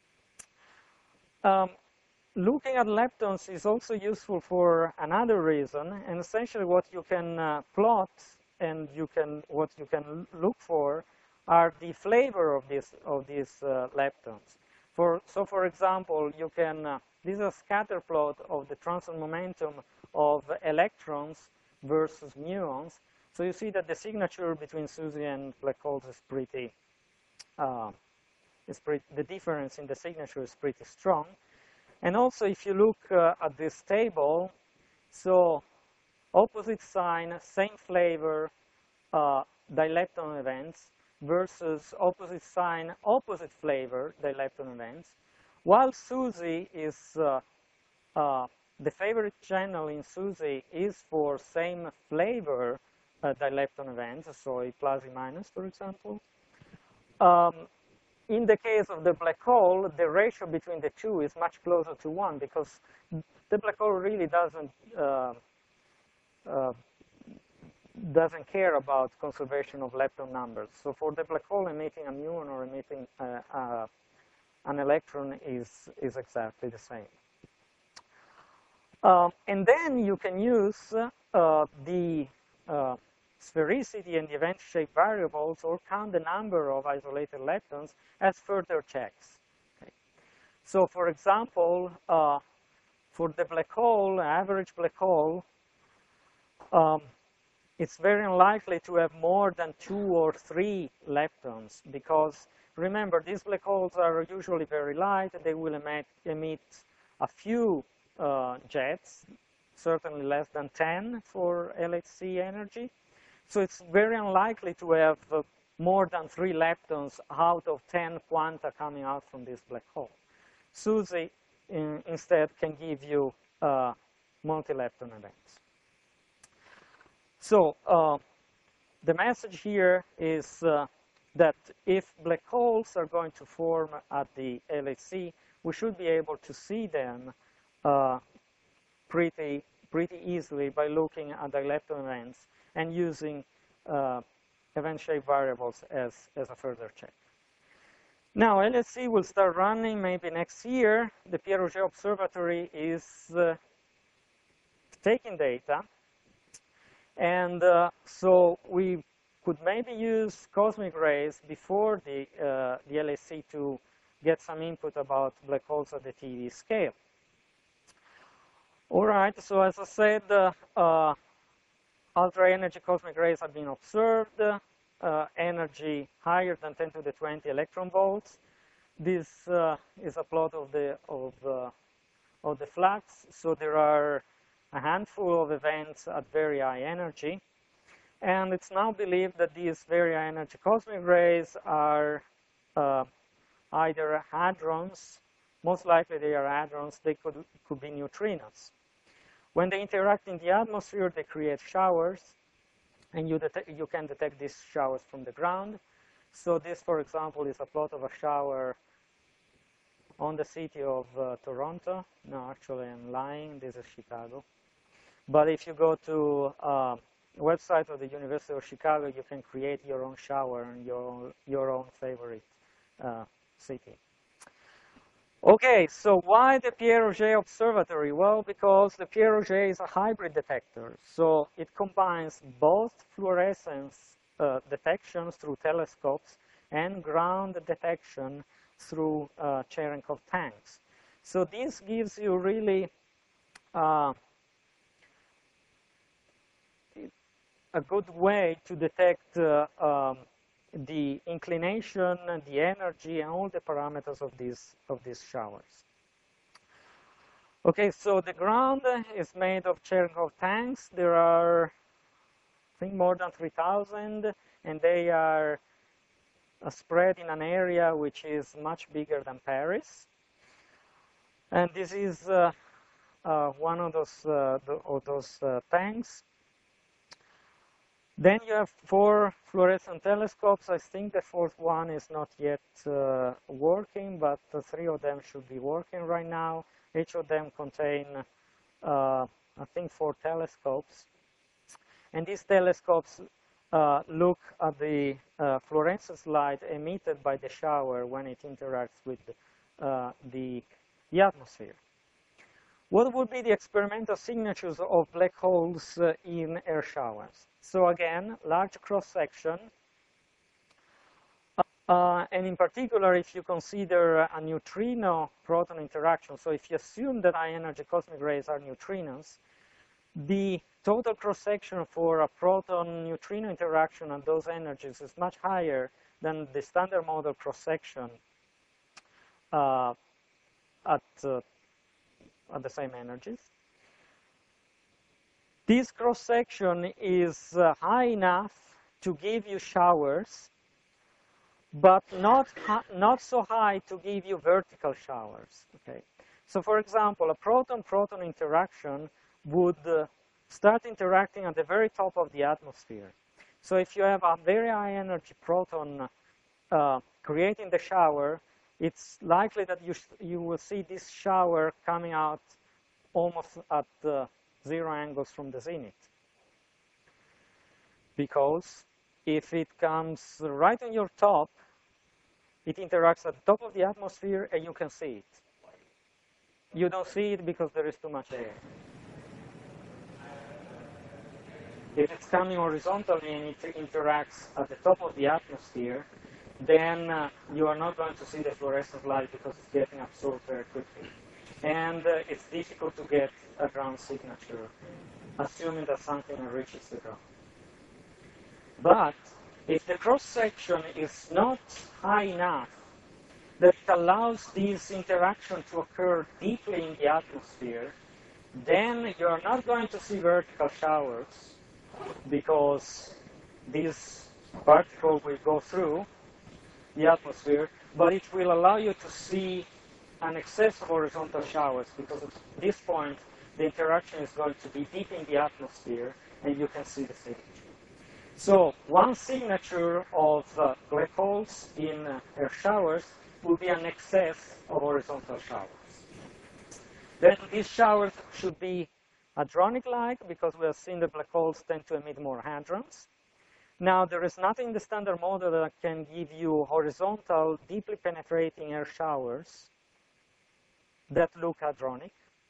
Looking at leptons is also useful for another reason, and essentially what you can plot and what you can look for are the flavor of these leptons. So for example, you can this is a scatter plot of the transfer momentum of electrons versus muons. So you see that the signature between SUSY and black holes is pretty the difference in the signature is pretty strong. And also, if you look at this table, so opposite sign, same flavor, dilepton events versus opposite sign, opposite flavor, dilepton events. While SUSY is, the favorite channel in SUSY is for same flavor dilepton events, so A plus, A minus, for example. In the case of the black hole, the ratio between the two is much closer to 1 because the black hole really doesn't care about conservation of lepton numbers. So for the black hole, emitting a muon or emitting an electron is exactly the same. And then you can use the sphericity and the event shape variables or count the number of isolated leptons as further checks. Okay. So for example, for the black hole, average black hole, it's very unlikely to have more than 2 or 3 leptons because remember, these black holes are usually very light. They will emit a few jets, certainly less than 10 for LHC energy. So it's very unlikely to have more than 3 leptons out of 10 quanta coming out from this black hole. SUSY instead can give you multi-lepton events. So the message here is that if black holes are going to form at the LHC, we should be able to see them pretty easily by looking at the lepton events and using event shape variables as a further check. Now, LHC will start running maybe next year. The Pierre Auger Observatory is taking data. And so we could maybe use cosmic rays before the LHC to get some input about black holes at the TeV scale. All right, so as I said, ultra-energy cosmic rays have been observed, energy higher than 10 to the 20 electron volts. This is a plot of the flux. So there are a handful of events at very high energy. And it's now believed that these very high energy cosmic rays are either hadrons, most likely they are hadrons, they could be neutrinos. When they interact in the atmosphere, they create showers, and you can detect these showers from the ground. So this, for example, is a plot of a shower on the city of Toronto. No, actually, I'm lying. This is Chicago. But if you go to the website of the University of Chicago, you can create your own shower in your own favorite city. Okay, so why the Pierre Auger Observatory? Well, because the Pierre Auger is a hybrid detector. So it combines both fluorescence detections through telescopes and ground detection through Cherenkov tanks. So this gives you really a good way to detect the inclination and the energy and all the parameters of these showers. Okay, so the ground is made of Cherenkov tanks. There are, I think, more than 3,000, and they are spread in an area which is much bigger than Paris. And this is one of those tanks. Then you have 4 fluorescent telescopes. I think the 4th one is not yet working, but 3 of them should be working right now. Each of them contain, I think, 4 telescopes. And these telescopes look at the fluorescence light emitted by the shower when it interacts with the atmosphere. What would be the experimental signatures of black holes in air showers? So again, large cross-section. And in particular, if you consider a neutrino-proton interaction, so if you assume that high-energy cosmic rays are neutrinos, the total cross-section for a proton-neutrino interaction at those energies is much higher than the standard model cross-section at the same energies. This cross-section is high enough to give you showers, but not so high to give you vertical showers. Okay. So for example, a proton-proton interaction would start interacting at the very top of the atmosphere. So if you have a very high energy proton creating the shower, it's likely that you will see this shower coming out almost at 0 angles from the zenith. Because if it comes right on your top, it interacts at the top of the atmosphere and you can see it. You don't see it because there is too much air. If it's coming horizontally and it interacts at the top of the atmosphere, then you are not going to see the fluorescent light because it's getting absorbed very quickly. And it's difficult to get a ground signature, assuming that something reaches the ground. But if the cross-section is not high enough that it allows this interaction to occur deeply in the atmosphere, then you're not going to see vertical showers because this particle will go through the atmosphere, but it will allow you to see an excess of horizontal showers because at this point the interaction is going to be deep in the atmosphere and you can see the signature. So one signature of black holes in air showers will be an excess of horizontal showers. Then these showers should be hadronic-like because we have seen that black holes tend to emit more hadrons. Now, there is nothing in the standard model that can give you horizontal, deeply penetrating air showers that look hadronic.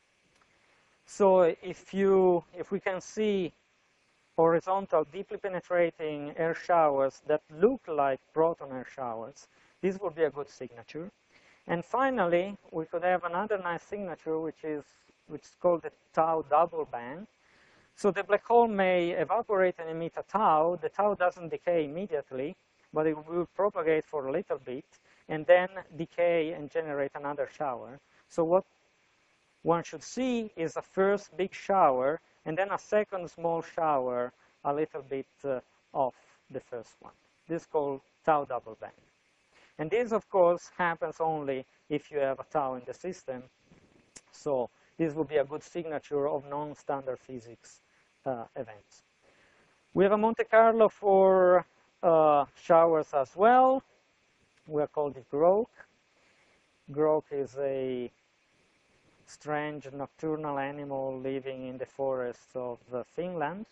So if we can see horizontal, deeply penetrating air showers that look like proton air showers, this would be a good signature. And finally, we could have another nice signature, which is called the tau double band. So the black hole may evaporate and emit a tau. The tau doesn't decay immediately, but it will propagate for a little bit, and then decay and generate another shower. So what one should see is a first big shower, and then a second small shower a little bit off the first one. This is called tau double band. And this, of course, happens only if you have a tau in the system. So this would be a good signature of non-standard physics events. We have a Monte Carlo for showers as well. We are called it Grok. Grok is a strange nocturnal animal living in the forests of Finland.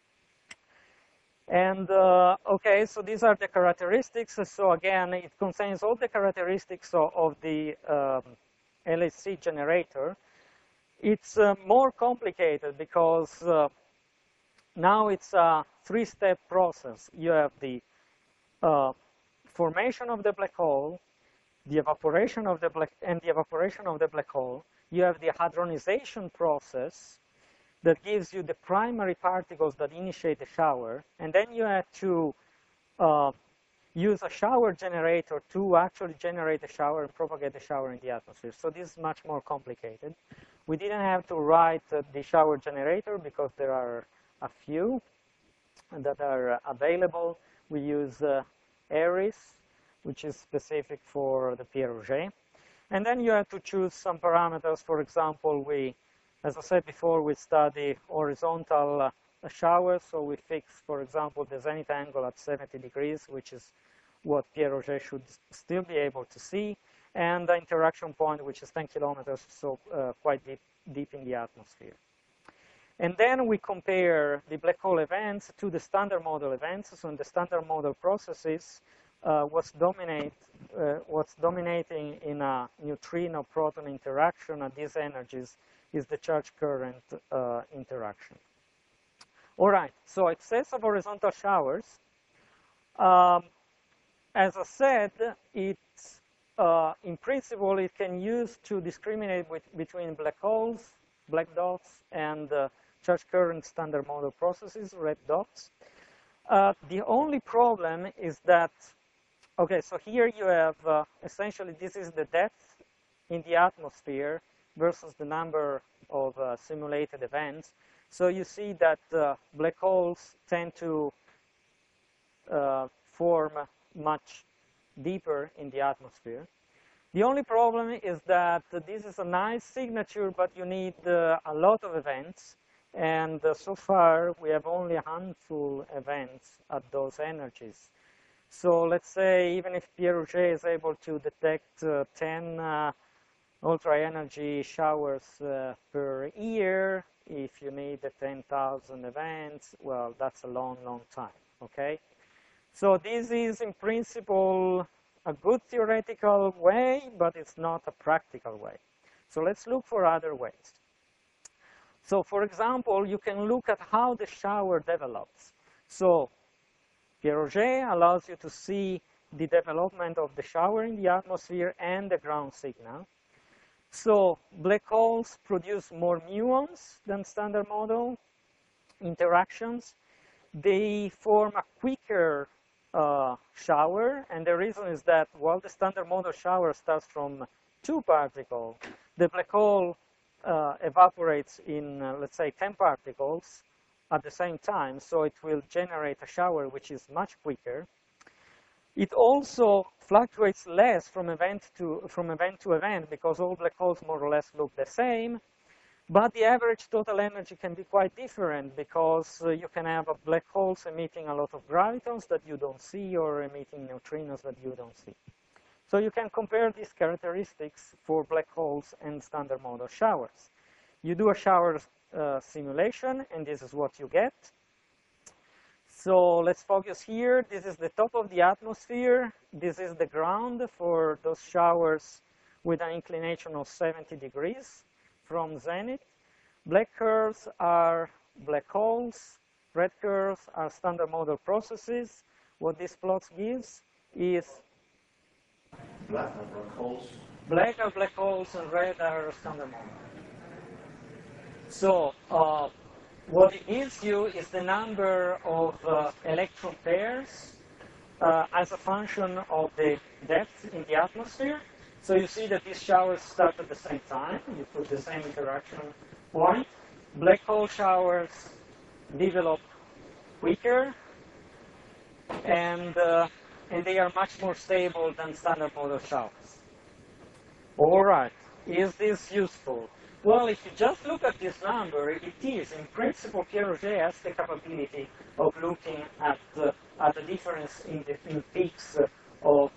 And okay, so these are the characteristics. So again, it contains all the characteristics of the LHC generator. It's more complicated because now it's a 3-step process. You have the formation of the black hole, the evaporation of the black hole. You have the hadronization process that gives you the primary particles that initiate the shower, and then you have to use a shower generator to actually generate the shower and propagate the shower in the atmosphere. So this is much more complicated. We didn't have to write the shower generator because there are a few that are available. We use Eris, which is specific for the Pierre Auger. And then you have to choose some parameters. For example, as I said before, we study horizontal showers. So we fix, for example, the zenith angle at 70 degrees, which is what Pierre Auger should still be able to see, and the interaction point, which is 10 kilometers, so quite deep in the atmosphere. And then we compare the black hole events to the standard model events. So in the standard model processes, what's dominating in a neutrino-proton interaction at these energies is the charge current interaction. All right, so excess of horizontal showers. As I said, it's in principle, it can use to discriminate between black holes, black dots, and charge current standard model processes, red dots. The only problem is that, okay, so here you have, essentially, this is the depth in the atmosphere versus the number of simulated events. So you see that black holes tend to form much deeper in the atmosphere. The only problem is that this is a nice signature, but you need a lot of events. And so far, we have only a handful of events at those energies. So let's say even if Pierre Auger is able to detect 10 ultra-energy showers per year, if you need 10,000 events, well, that's a long, long time, okay? So this is, in principle, a good theoretical way, but it's not a practical way. So let's look for other ways. So for example, you can look at how the shower develops. So Pierre Auger allows you to see the development of the shower in the atmosphere and the ground signal. So black holes produce more muons than standard model interactions. They form a quicker shower, and the reason is that while the standard model shower starts from 2 particles, the black hole evaporates in, let's say, 10 particles at the same time, so it will generate a shower which is much quicker. It also fluctuates less from event to event because all black holes more or less look the same. But the average total energy can be quite different because you can have black holes emitting a lot of gravitons that you don't see or emitting neutrinos that you don't see. So you can compare these characteristics for black holes and standard model showers. You do a shower simulation, and this is what you get. So let's focus here. This is the top of the atmosphere. This is the ground for those showers with an inclination of 70 degrees. From zenith. Black curves are black holes. Red curves are standard model processes. What this plot gives is black are black holes. Black are black holes and red are standard model. So what it gives you is the number of electron pairs as a function of the depth in the atmosphere. So you see that these showers start at the same time. You put the same interaction point. Black hole showers develop quicker, and they are much more stable than standard model showers. All right, is this useful? Well, if you just look at this number, it is, in principle, Pierre Auger has the capability of looking at the difference in peaks of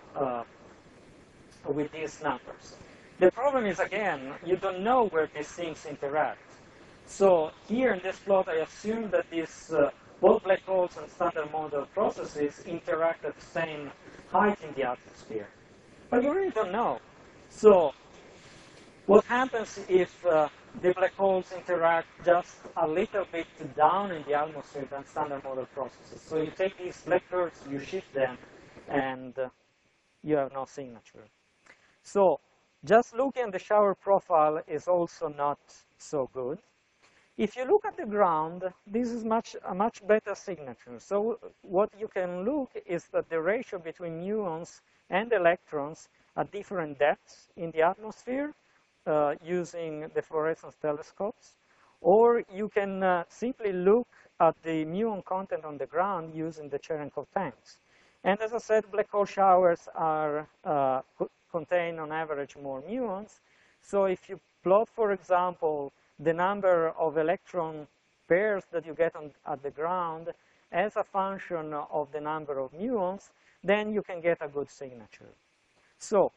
with these numbers. The problem is, again, you don't know where these things interact. So here in this plot, I assume that these both black holes and standard model processes interact at the same height in the atmosphere. But you really don't know. So what happens if the black holes interact just a little bit down in the atmosphere than standard model processes? So you take these black curves, you shift them, and you have no signature. So just looking at the shower profile is also not so good. If you look at the ground, this is a much better signature. So what you can look is that the ratio between muons and electrons at different depths in the atmosphere using the fluorescence telescopes, or you can simply look at the muon content on the ground using the Cherenkov tanks. And as I said, black hole showers are contain on average more muons. So if you plot, for example, the number of electron pairs that you get at the ground as a function of the number of muons, then you can get a good signature. So,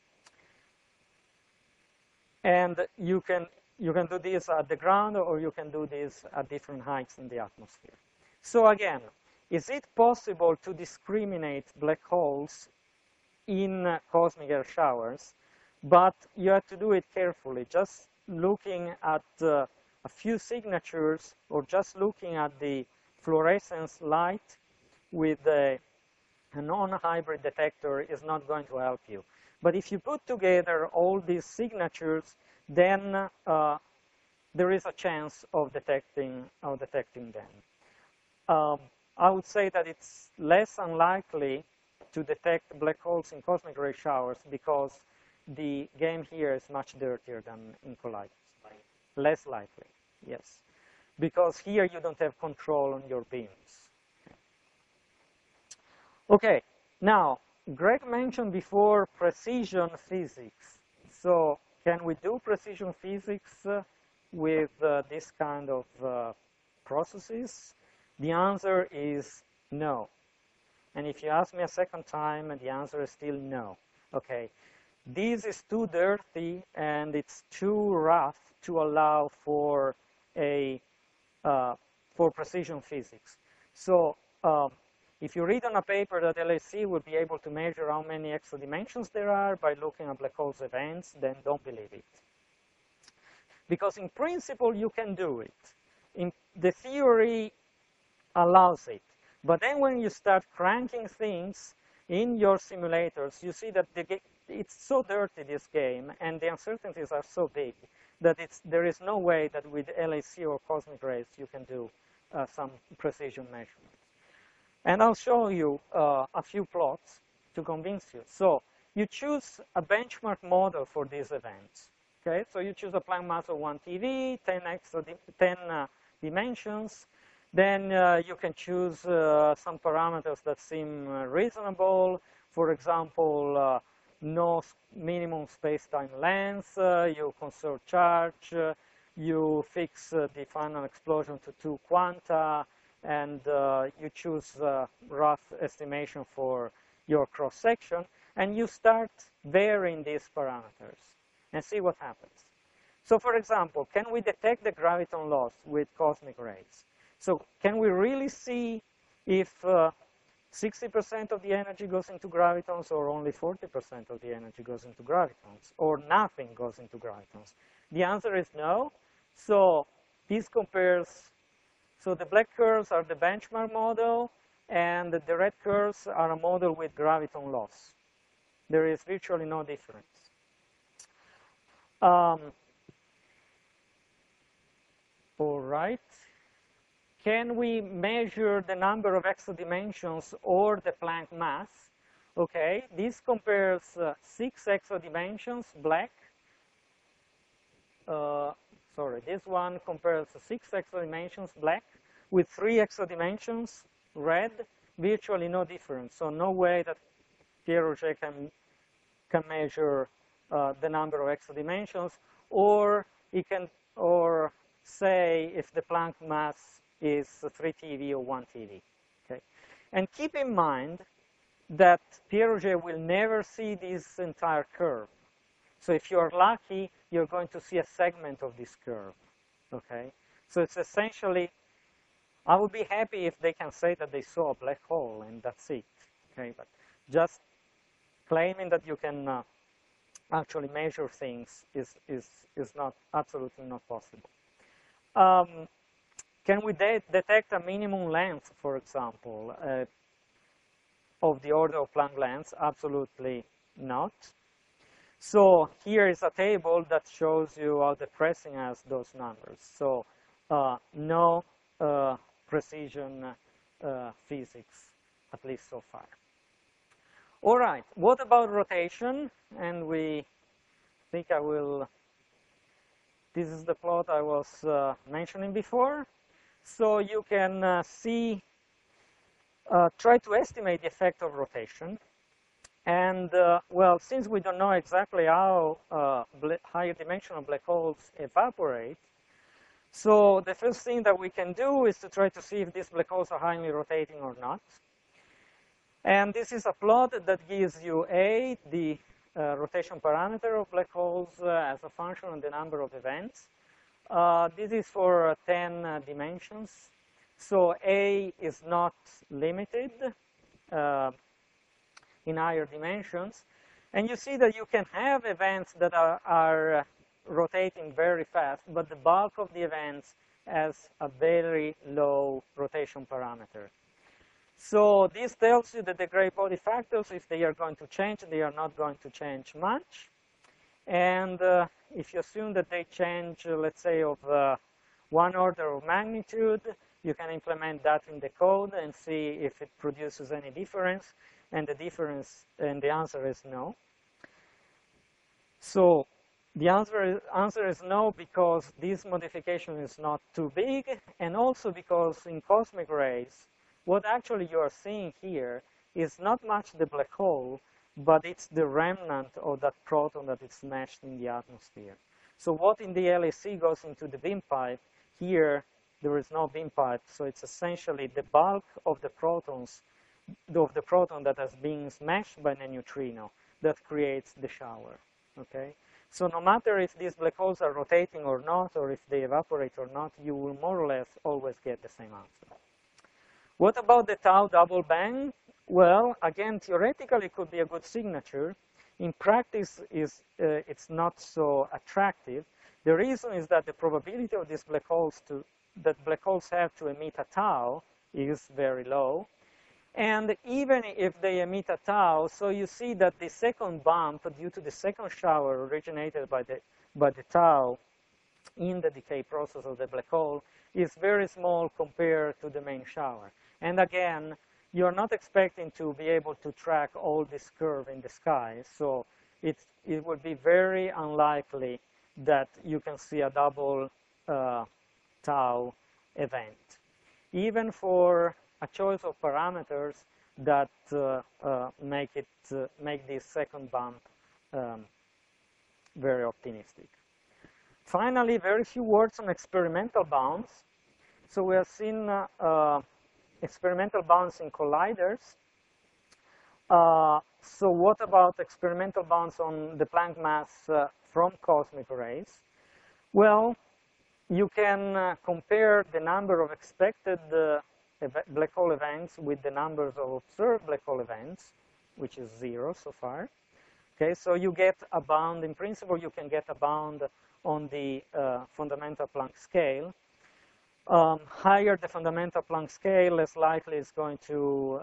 and you can do this at the ground, or you can do this at different heights in the atmosphere. So again, is it possible to discriminate black holes in cosmic air showers? But you have to do it carefully. Just looking at a few signatures, or just looking at the fluorescence light with a non-hybrid detector is not going to help you. But if you put together all these signatures, then there is a chance of detecting them. I would say that it's less unlikely to detect black holes in cosmic ray showers because the game here is much dirtier than in colliders. Less likely, yes. Because here you don't have control on your beams. Okay, now, Greg mentioned before precision physics. So can we do precision physics with this kind of processes? The answer is no. And if you ask me a second time, the answer is still no. Okay, this is too dirty and it's too rough to allow for for precision physics. So if you read on a paper that LHC will be able to measure how many exodimensions there are by looking at black holes events, then don't believe it. Because in principle, you can do it. The theory allows it. But then when you start cranking things in your simulators, you see that it's so dirty, this game, and the uncertainties are so big that there is no way that with LHC or cosmic rays you can do some precision measurements. And I'll show you a few plots to convince you. So you choose a benchmark model for these events. Okay, so you choose a Planck mass of 1 TeV, 10 dimensions. Then you can choose some parameters that seem reasonable. For example, no minimum space-time length, you conserve charge, you fix the final explosion to 2 quanta, and you choose rough estimation for your cross-section, and you start varying these parameters and see what happens. So for example, can we detect the graviton loss with cosmic rays? So can we really see if 60% of the energy goes into gravitons, or only 40% of the energy goes into gravitons, or nothing goes into gravitons? The answer is no. So this compares, so the black curves are the benchmark model, and the red curves are a model with graviton loss. There is virtually no difference. All right. Can we measure the number of exodimensions or the Planck mass? Okay, this compares 6 exodimensions, black. This one compares 6 exodimensions, black, with 3 exodimensions, red, virtually no difference. So no way that Pierre-Roger can measure the number of exodimensions, or he can, or say if the Planck mass is 3 TeV or 1 TeV. Okay, and keep in mind that Pierre-Roger will never see this entire curve. So if you're lucky, you're going to see a segment of this curve. Okay, so it's essentially, I would be happy if they can say that they saw a black hole and that's it. Okay, but just claiming that you can actually measure things is not, absolutely not possible. Can we detect a minimum length, for example, of the order of Planck length? Absolutely not. So here is a table that shows you how depressing as those numbers. So no precision physics, at least so far. All right, what about rotation? And we think I will This is the plot I was mentioning before. So you can try to estimate the effect of rotation. And well, since we don't know exactly how higher dimensional black holes evaporate, so the first thing that we can do is to try to see if these black holes are highly rotating or not. And this is a plot that gives you A, the rotation parameter of black holes as a function of the number of events. This is for 10 dimensions. So A is not limited in higher dimensions. And you see that you can have events that are rotating very fast, but the bulk of the events has a very low rotation parameter. So this tells you that the gray body factors, if they are going to change, they are not going to change much. And if you assume that they change, let's say, of 1 order of magnitude, you can implement that in the code and see if it produces any difference. And the answer is no. So the answer is no, because this modification is not too big, and also because in cosmic rays, what actually you are seeing here is not much the black hole, but it's the remnant of that proton that is smashed in the atmosphere. So what in the LHC goes into the beam pipe, here there is no beam pipe, so it's essentially the bulk of the protons, of the proton that has been smashed by the neutrino that creates the shower, okay? So no matter if these black holes are rotating or not, or if they evaporate or not, you will more or less always get the same answer. What about the tau double bang? Well, again, theoretically, it could be a good signature. In practice, it's not so attractive. The reason is that the probability of these black holes that black holes have to emit a tau is very low. And even if they emit a tau, so you see that the second bump due to the second shower originated by the tau in the decay process of the black hole is very small compared to the main shower. And again, you're not expecting to be able to track all this curve in the sky, so it would be very unlikely that you can see a double tau event, even for a choice of parameters that make this second bump very optimistic. Finally, very few words on experimental bounds. So we have seen experimental bounds in colliders. So what about experimental bounds on the Planck mass from cosmic rays? Well, you can compare the number of expected black hole events with the numbers of observed black hole events, which is 0 so far. Okay, so you get a bound. In principle, you can get a bound on the fundamental Planck scale. Higher the fundamental Planck scale, less likely it's going to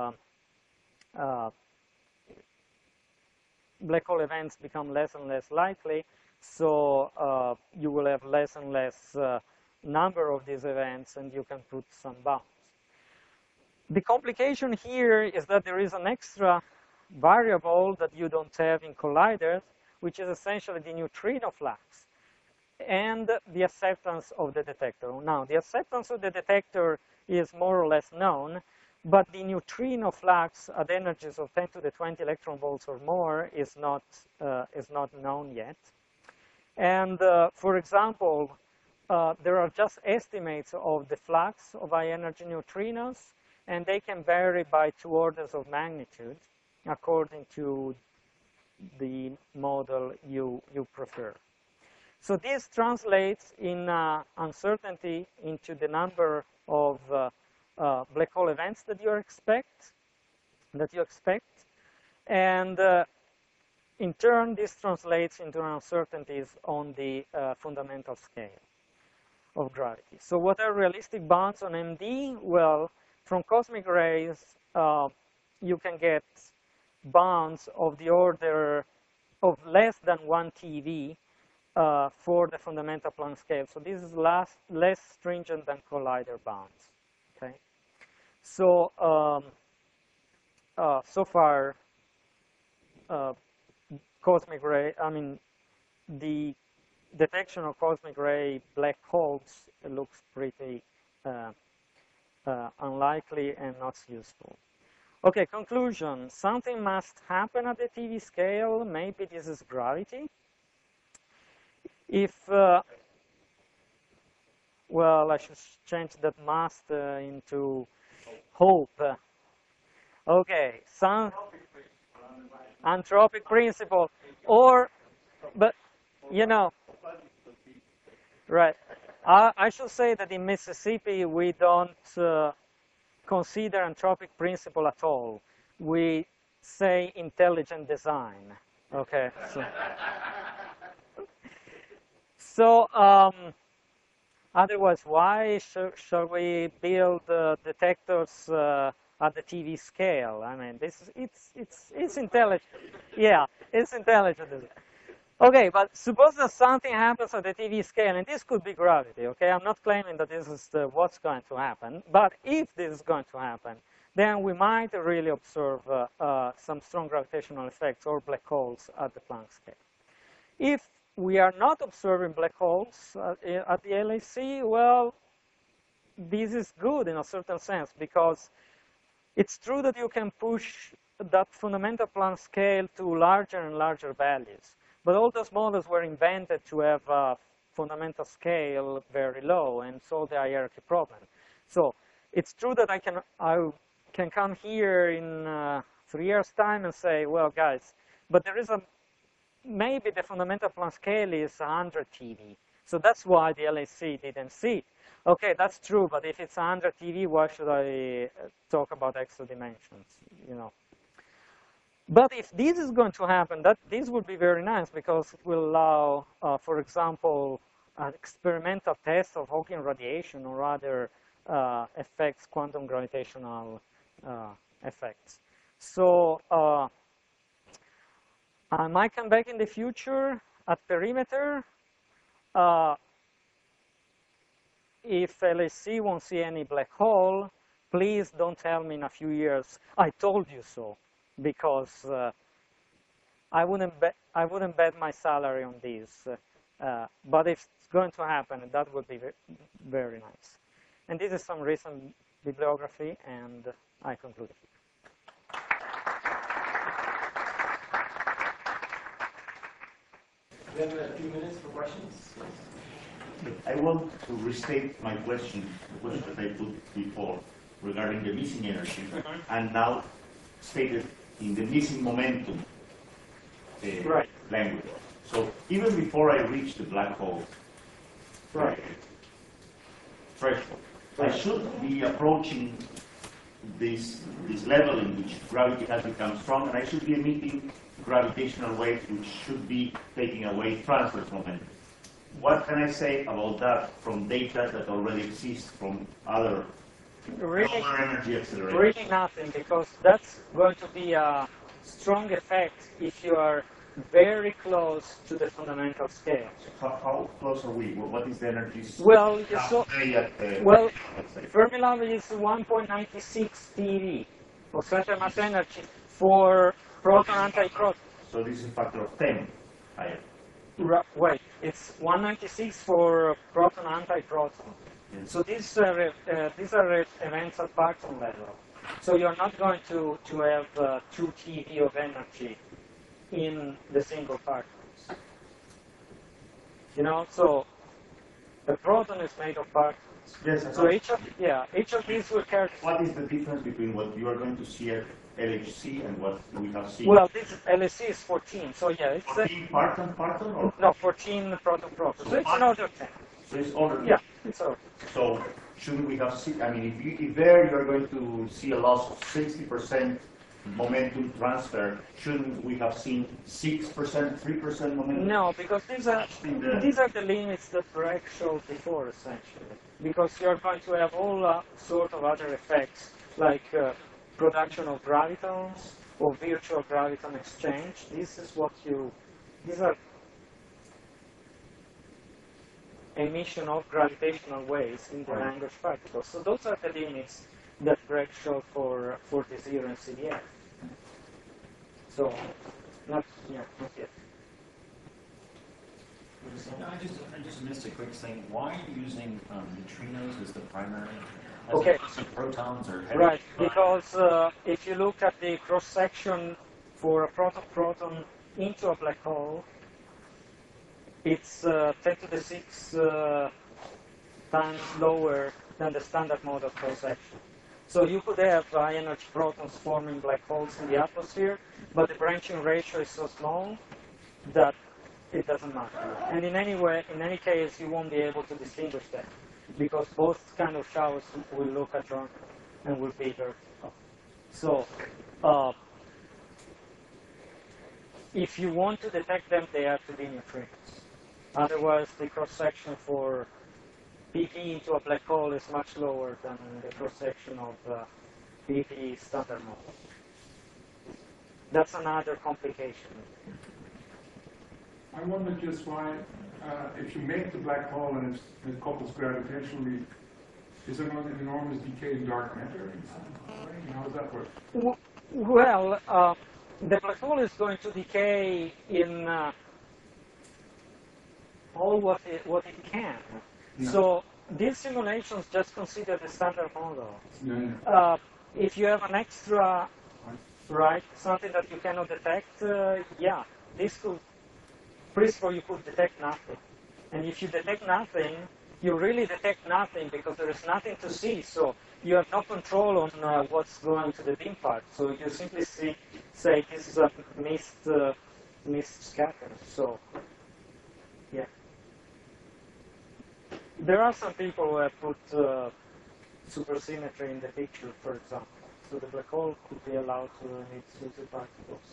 black hole events become less and less likely. So you will have less and less number of these events, and you can put some bounds. The complication here is that there is an extra variable that you don't have in colliders, which is essentially the neutrino flux and the acceptance of the detector. Now, the acceptance of the detector is more or less known, but the neutrino flux at energies of 10 to the 20 electron volts or more is not known yet. And for example, there are just estimates of the flux of high energy neutrinos, and they can vary by 2 orders of magnitude according to the model you prefer. So this translates in uncertainty into the number of black hole events that you expect, and in turn, this translates into uncertainties on the fundamental scale of gravity. So what are realistic bounds on MD? Well, from cosmic rays, you can get bounds of the order of less than 1 TeV for the fundamental Planck scale. So this is less stringent than collider bounds. Okay. So so far, cosmic ray, I mean, the detection of cosmic ray black holes looks pretty unlikely and not useful. Okay, conclusion. Something must happen at the TeV scale. Maybe this is gravity. If, well, I should change that must into hope. Okay, some anthropic principle, or, but, you know, right. I should say that in Mississippi we don't consider anthropic principle at all. We say intelligent design. Okay. So otherwise, why shall we build detectors at the TeV scale? I mean, it's intelligent. Yeah, it's intelligent. Okay, but suppose that something happens at the TeV scale, and this could be gravity, okay? I'm not claiming that this is what's going to happen, but if this is going to happen, then we might really observe some strong gravitational effects or black holes at the Planck scale. If we are not observing black holes at the LHC, well, this is good in a certain sense, because it's true that you can push that fundamental Planck scale to larger and larger values. But all those models were invented to have a fundamental scale very low and solve the hierarchy problem. So it's true that I can come here in 3 years' time and say, well, guys, but there is maybe the fundamental Planck scale is 100 TeV. So that's why the LHC didn't see it. Okay, that's true, but if it's 100 TeV, why should I talk about extra dimensions, you know? But if this is going to happen, this would be very nice, because it will allow, for example, an experimental test of Hawking radiation or other effects, quantum gravitational effects. So I might come back in the future at perimeter. If LHC won't see any black hole, please don't tell me in a few years, I told you so. Because I wouldn't bet my salary on this. But if it's going to happen, that would be very nice. And this is some recent bibliography, and I conclude. We have a few minutes for questions. I want to restate my question, the question that I put before regarding the missing energy, and now stated in the missing momentum Right. language. So even before I reach the black hole threshold, I should be approaching this level in which gravity has become strong, and I should be emitting gravitational waves which should be taking away transverse momentum. What can I say about that from data that already exists from other Really, lower energy accelerators? really nothing, because that's going to be a strong effect if you are very close to the fundamental scale. How close are we? What is the energy? Well, well, let's say. Fermi level is 1.96 TeV for central mass energy for proton antiproton. So this is a factor of 10 higher. Wait, it's 196 for proton antiproton. Yes. So these are events at parton level. So you're not going to have 2 TeV of energy in the single particles. You know, so the proton is made of particles. Yes. So each of these will carry. What is the difference between what you are going to see at LHC and what we have seen? Well, this LHC is 14. So yeah, it's 14 parton or no 14 proton. So it's an order 10. so it's order. Yeah, it's order. So shouldn't we have seen? I mean, if there you are going to see a loss of 60% momentum transfer, shouldn't we have seen 6%, 3% momentum? No, because these are the limits that Greg showed before, essentially. Because you're going to have all sort of other effects, like production of gravitons or virtual graviton exchange. These are emission of gravitational waves in the language particles. So those are the limits that Greg showed for the zero and CDF. So, not yet. I just missed a quick thing. Why are you using neutrinos as the primary? As Okay. opposed to protons or heavy? Right, because if you look at the cross-section for a proton into a black hole, it's 10 to the 6 times lower than the standard model cross-section. So you could have high-energy protons forming black holes in the atmosphere, but the branching ratio is so small that it doesn't matter. And in any case, you won't be able to distinguish that, because both kind of showers will look at you and will be very tough. So if you want to detect them, they have to be neutrinos. Otherwise, the cross-section for PP into a black hole is much lower than the cross-section of PP standard model. That's another complication. I wonder just why, if you make the black hole and it couples gravitationally, is there not an enormous decay in dark matter in some way? How does that work? Well, the black hole is going to decay in all what it can. Yeah. So these simulations just consider the standard model. Yeah. If you have an extra, right, something that you cannot detect, yeah, this could, principle you could detect nothing. And if you detect nothing, you really detect nothing because there is nothing to see. So you have no control on what's going to the beam part. So you simply say this is a mist scatter. So yeah. There are some people who have put supersymmetry in the picture, for example. So the black hole could be allowed to emit superparticles.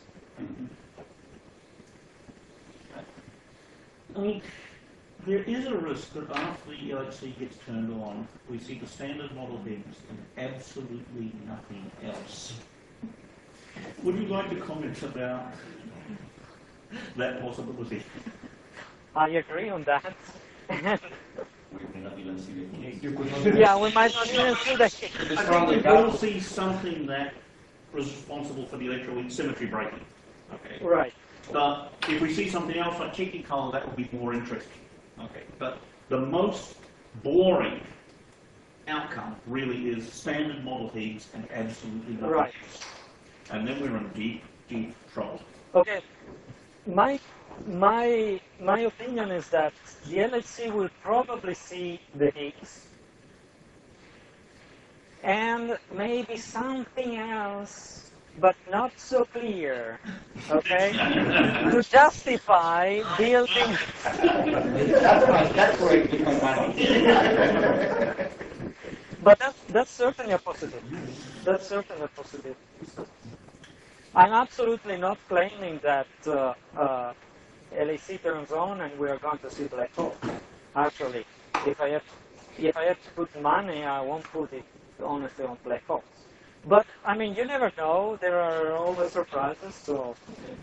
I mean, there is a risk that after the LHC gets turned on, we see the standard model Higgs and absolutely nothing else. Would you like to comment about that possibility? I agree on that. We may not even see the Higgs. Yeah, we might not even see the I think we will see something that was responsible for the electroweak symmetry breaking. Okay. right. But if we see something else like cheeky color, that would be more interesting. Okay. But the most boring outcome really is standard model Higgs and absolutely nothing Right. else. And then we're in deep, deep trouble. Okay. My opinion is that the LHC will probably see the Higgs and maybe something else, but not so clear, okay, to justify building. That's where it becomes money. But that's certainly a possibility. That's certainly a possibility. I'm absolutely not claiming that LHC turns on and we are going to see black hole. Actually, if I have to put money, I won't put it honestly on black holes. But I mean, you never know. There are always surprises. So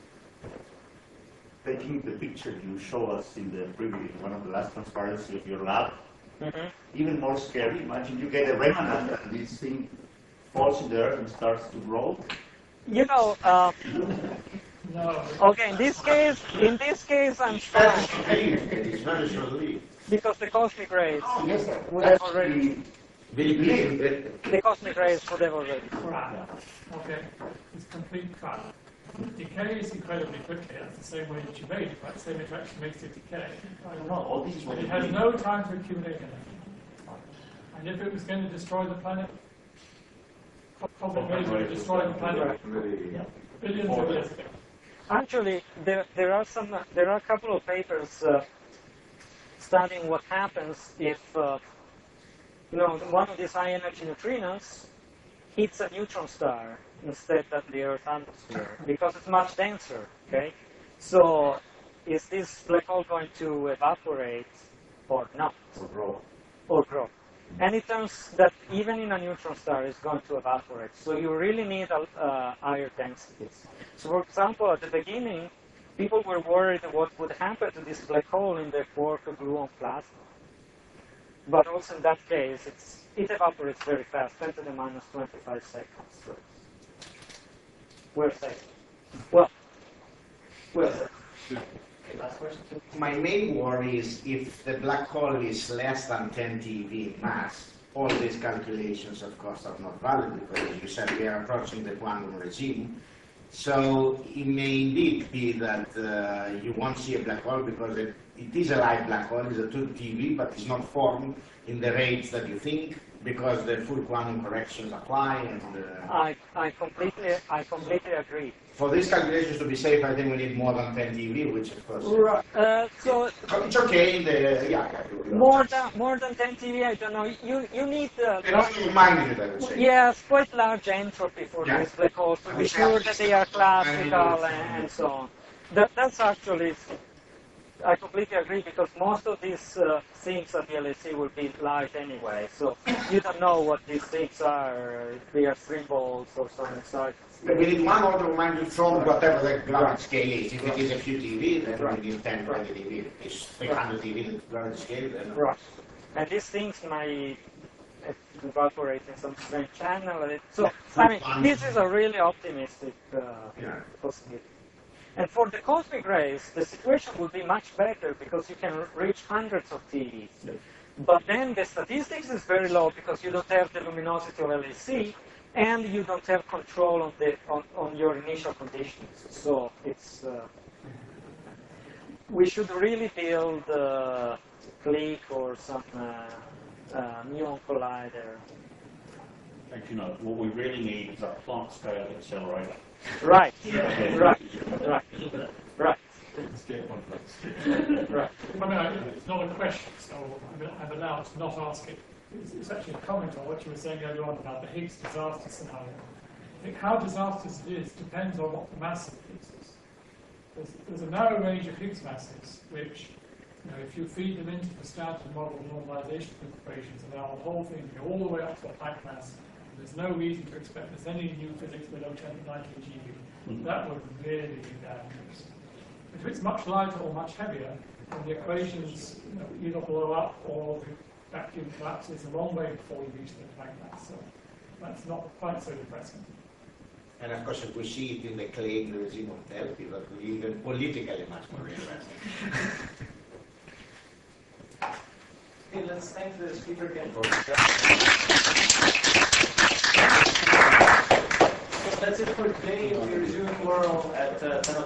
Taking the picture you show us in the previous, one of the last transparency of your lab, even more scary. Imagine you get a remnant and this thing falls in the earth and starts to grow. you know. Okay, in this case, I'm fine It's very short-lived. because the cosmic rays Yes, sir. would have already. Very The cosmic rays would have already. Okay, it's complete cut. Decay is incredibly quickly. That's the same way that you made it, right? The same interaction makes it decay. No, all these But it has no time to accumulate energy. And if it was going to destroy the planet, probably it would destroy the planet billions of years ago. Actually, there are a couple of papers studying what happens if one of these high energy neutrinos hits a neutron star instead of the Earth's atmosphere because it's much denser. Okay, so is this black hole going to evaporate or not? Or grow? And it turns that even in a neutron star, it's going to evaporate. So you really need higher densities. So for example, at the beginning, people were worried what would happen to this black hole in the quark-gluon plasma. But also in that case, it evaporates very fast, 10 to the minus 25 seconds. So we're safe. Well, we're safe. Okay, last question. My main worry is if the black hole is less than 10 TeV in mass, all these calculations, of course, are not valid because, as you said, we are approaching the quantum regime. So it may indeed be that you won't see a black hole because it is a light black hole, it's a 2 TeV, but it's not formed in the rates that you think because the full quantum corrections apply. And I completely agree. for these calculations to be safe, I think we need more than 10 TeV, which of course So it's okay. In the more than 10 TeV, I don't know. You need an order of magnitude, I would say. yes, quite large entropy for Yeah. these black holes to be sure that they are classical and so on. That's actually, I completely agree because most of these things at the LHC will be light anyway. So you don't know what these things are. If they are 3 volts or something. So But we need one order of magnitude from whatever the gravity scale is. If it is a few TeV, then we need 10, 20 TeV. If it's 300 TeV, the gravity scale, then right. And these things might evaporate in some strange channel. So I mean, this is a really optimistic possibility. And for the cosmic rays, the situation would be much better because you can reach hundreds of TeV. But then the statistics is very low because you don't have the luminosity of LHC and you don't have control on on your initial conditions. So it's we should really build CLIQ or some muon collider. Actually, no, what we really need is a Planck scale accelerator. Right. Okay. Right. Right. Right. Right. I mean, it's not a question, so I'm allowed to not ask it. It's actually a comment on what you were saying earlier on about the Higgs disaster scenario. I think how disastrous it is depends on what the mass of the Higgs is. There's a narrow range of Higgs masses, which, if you feed them into the standard model normalization equations, allow the whole thing to go all the way up to a Planck mass, there's no reason to expect there's any new physics below 10 to 19 GeV. That would really be bad news. If it's much lighter or much heavier, then the equations either blow up or the vacuum collapses a long way before you reach the Planck mass. So that's not quite so depressing. and of course, if we see it in the claim regime of Delphi, that will be even politically much more interesting. Okay, let's thank the speaker again for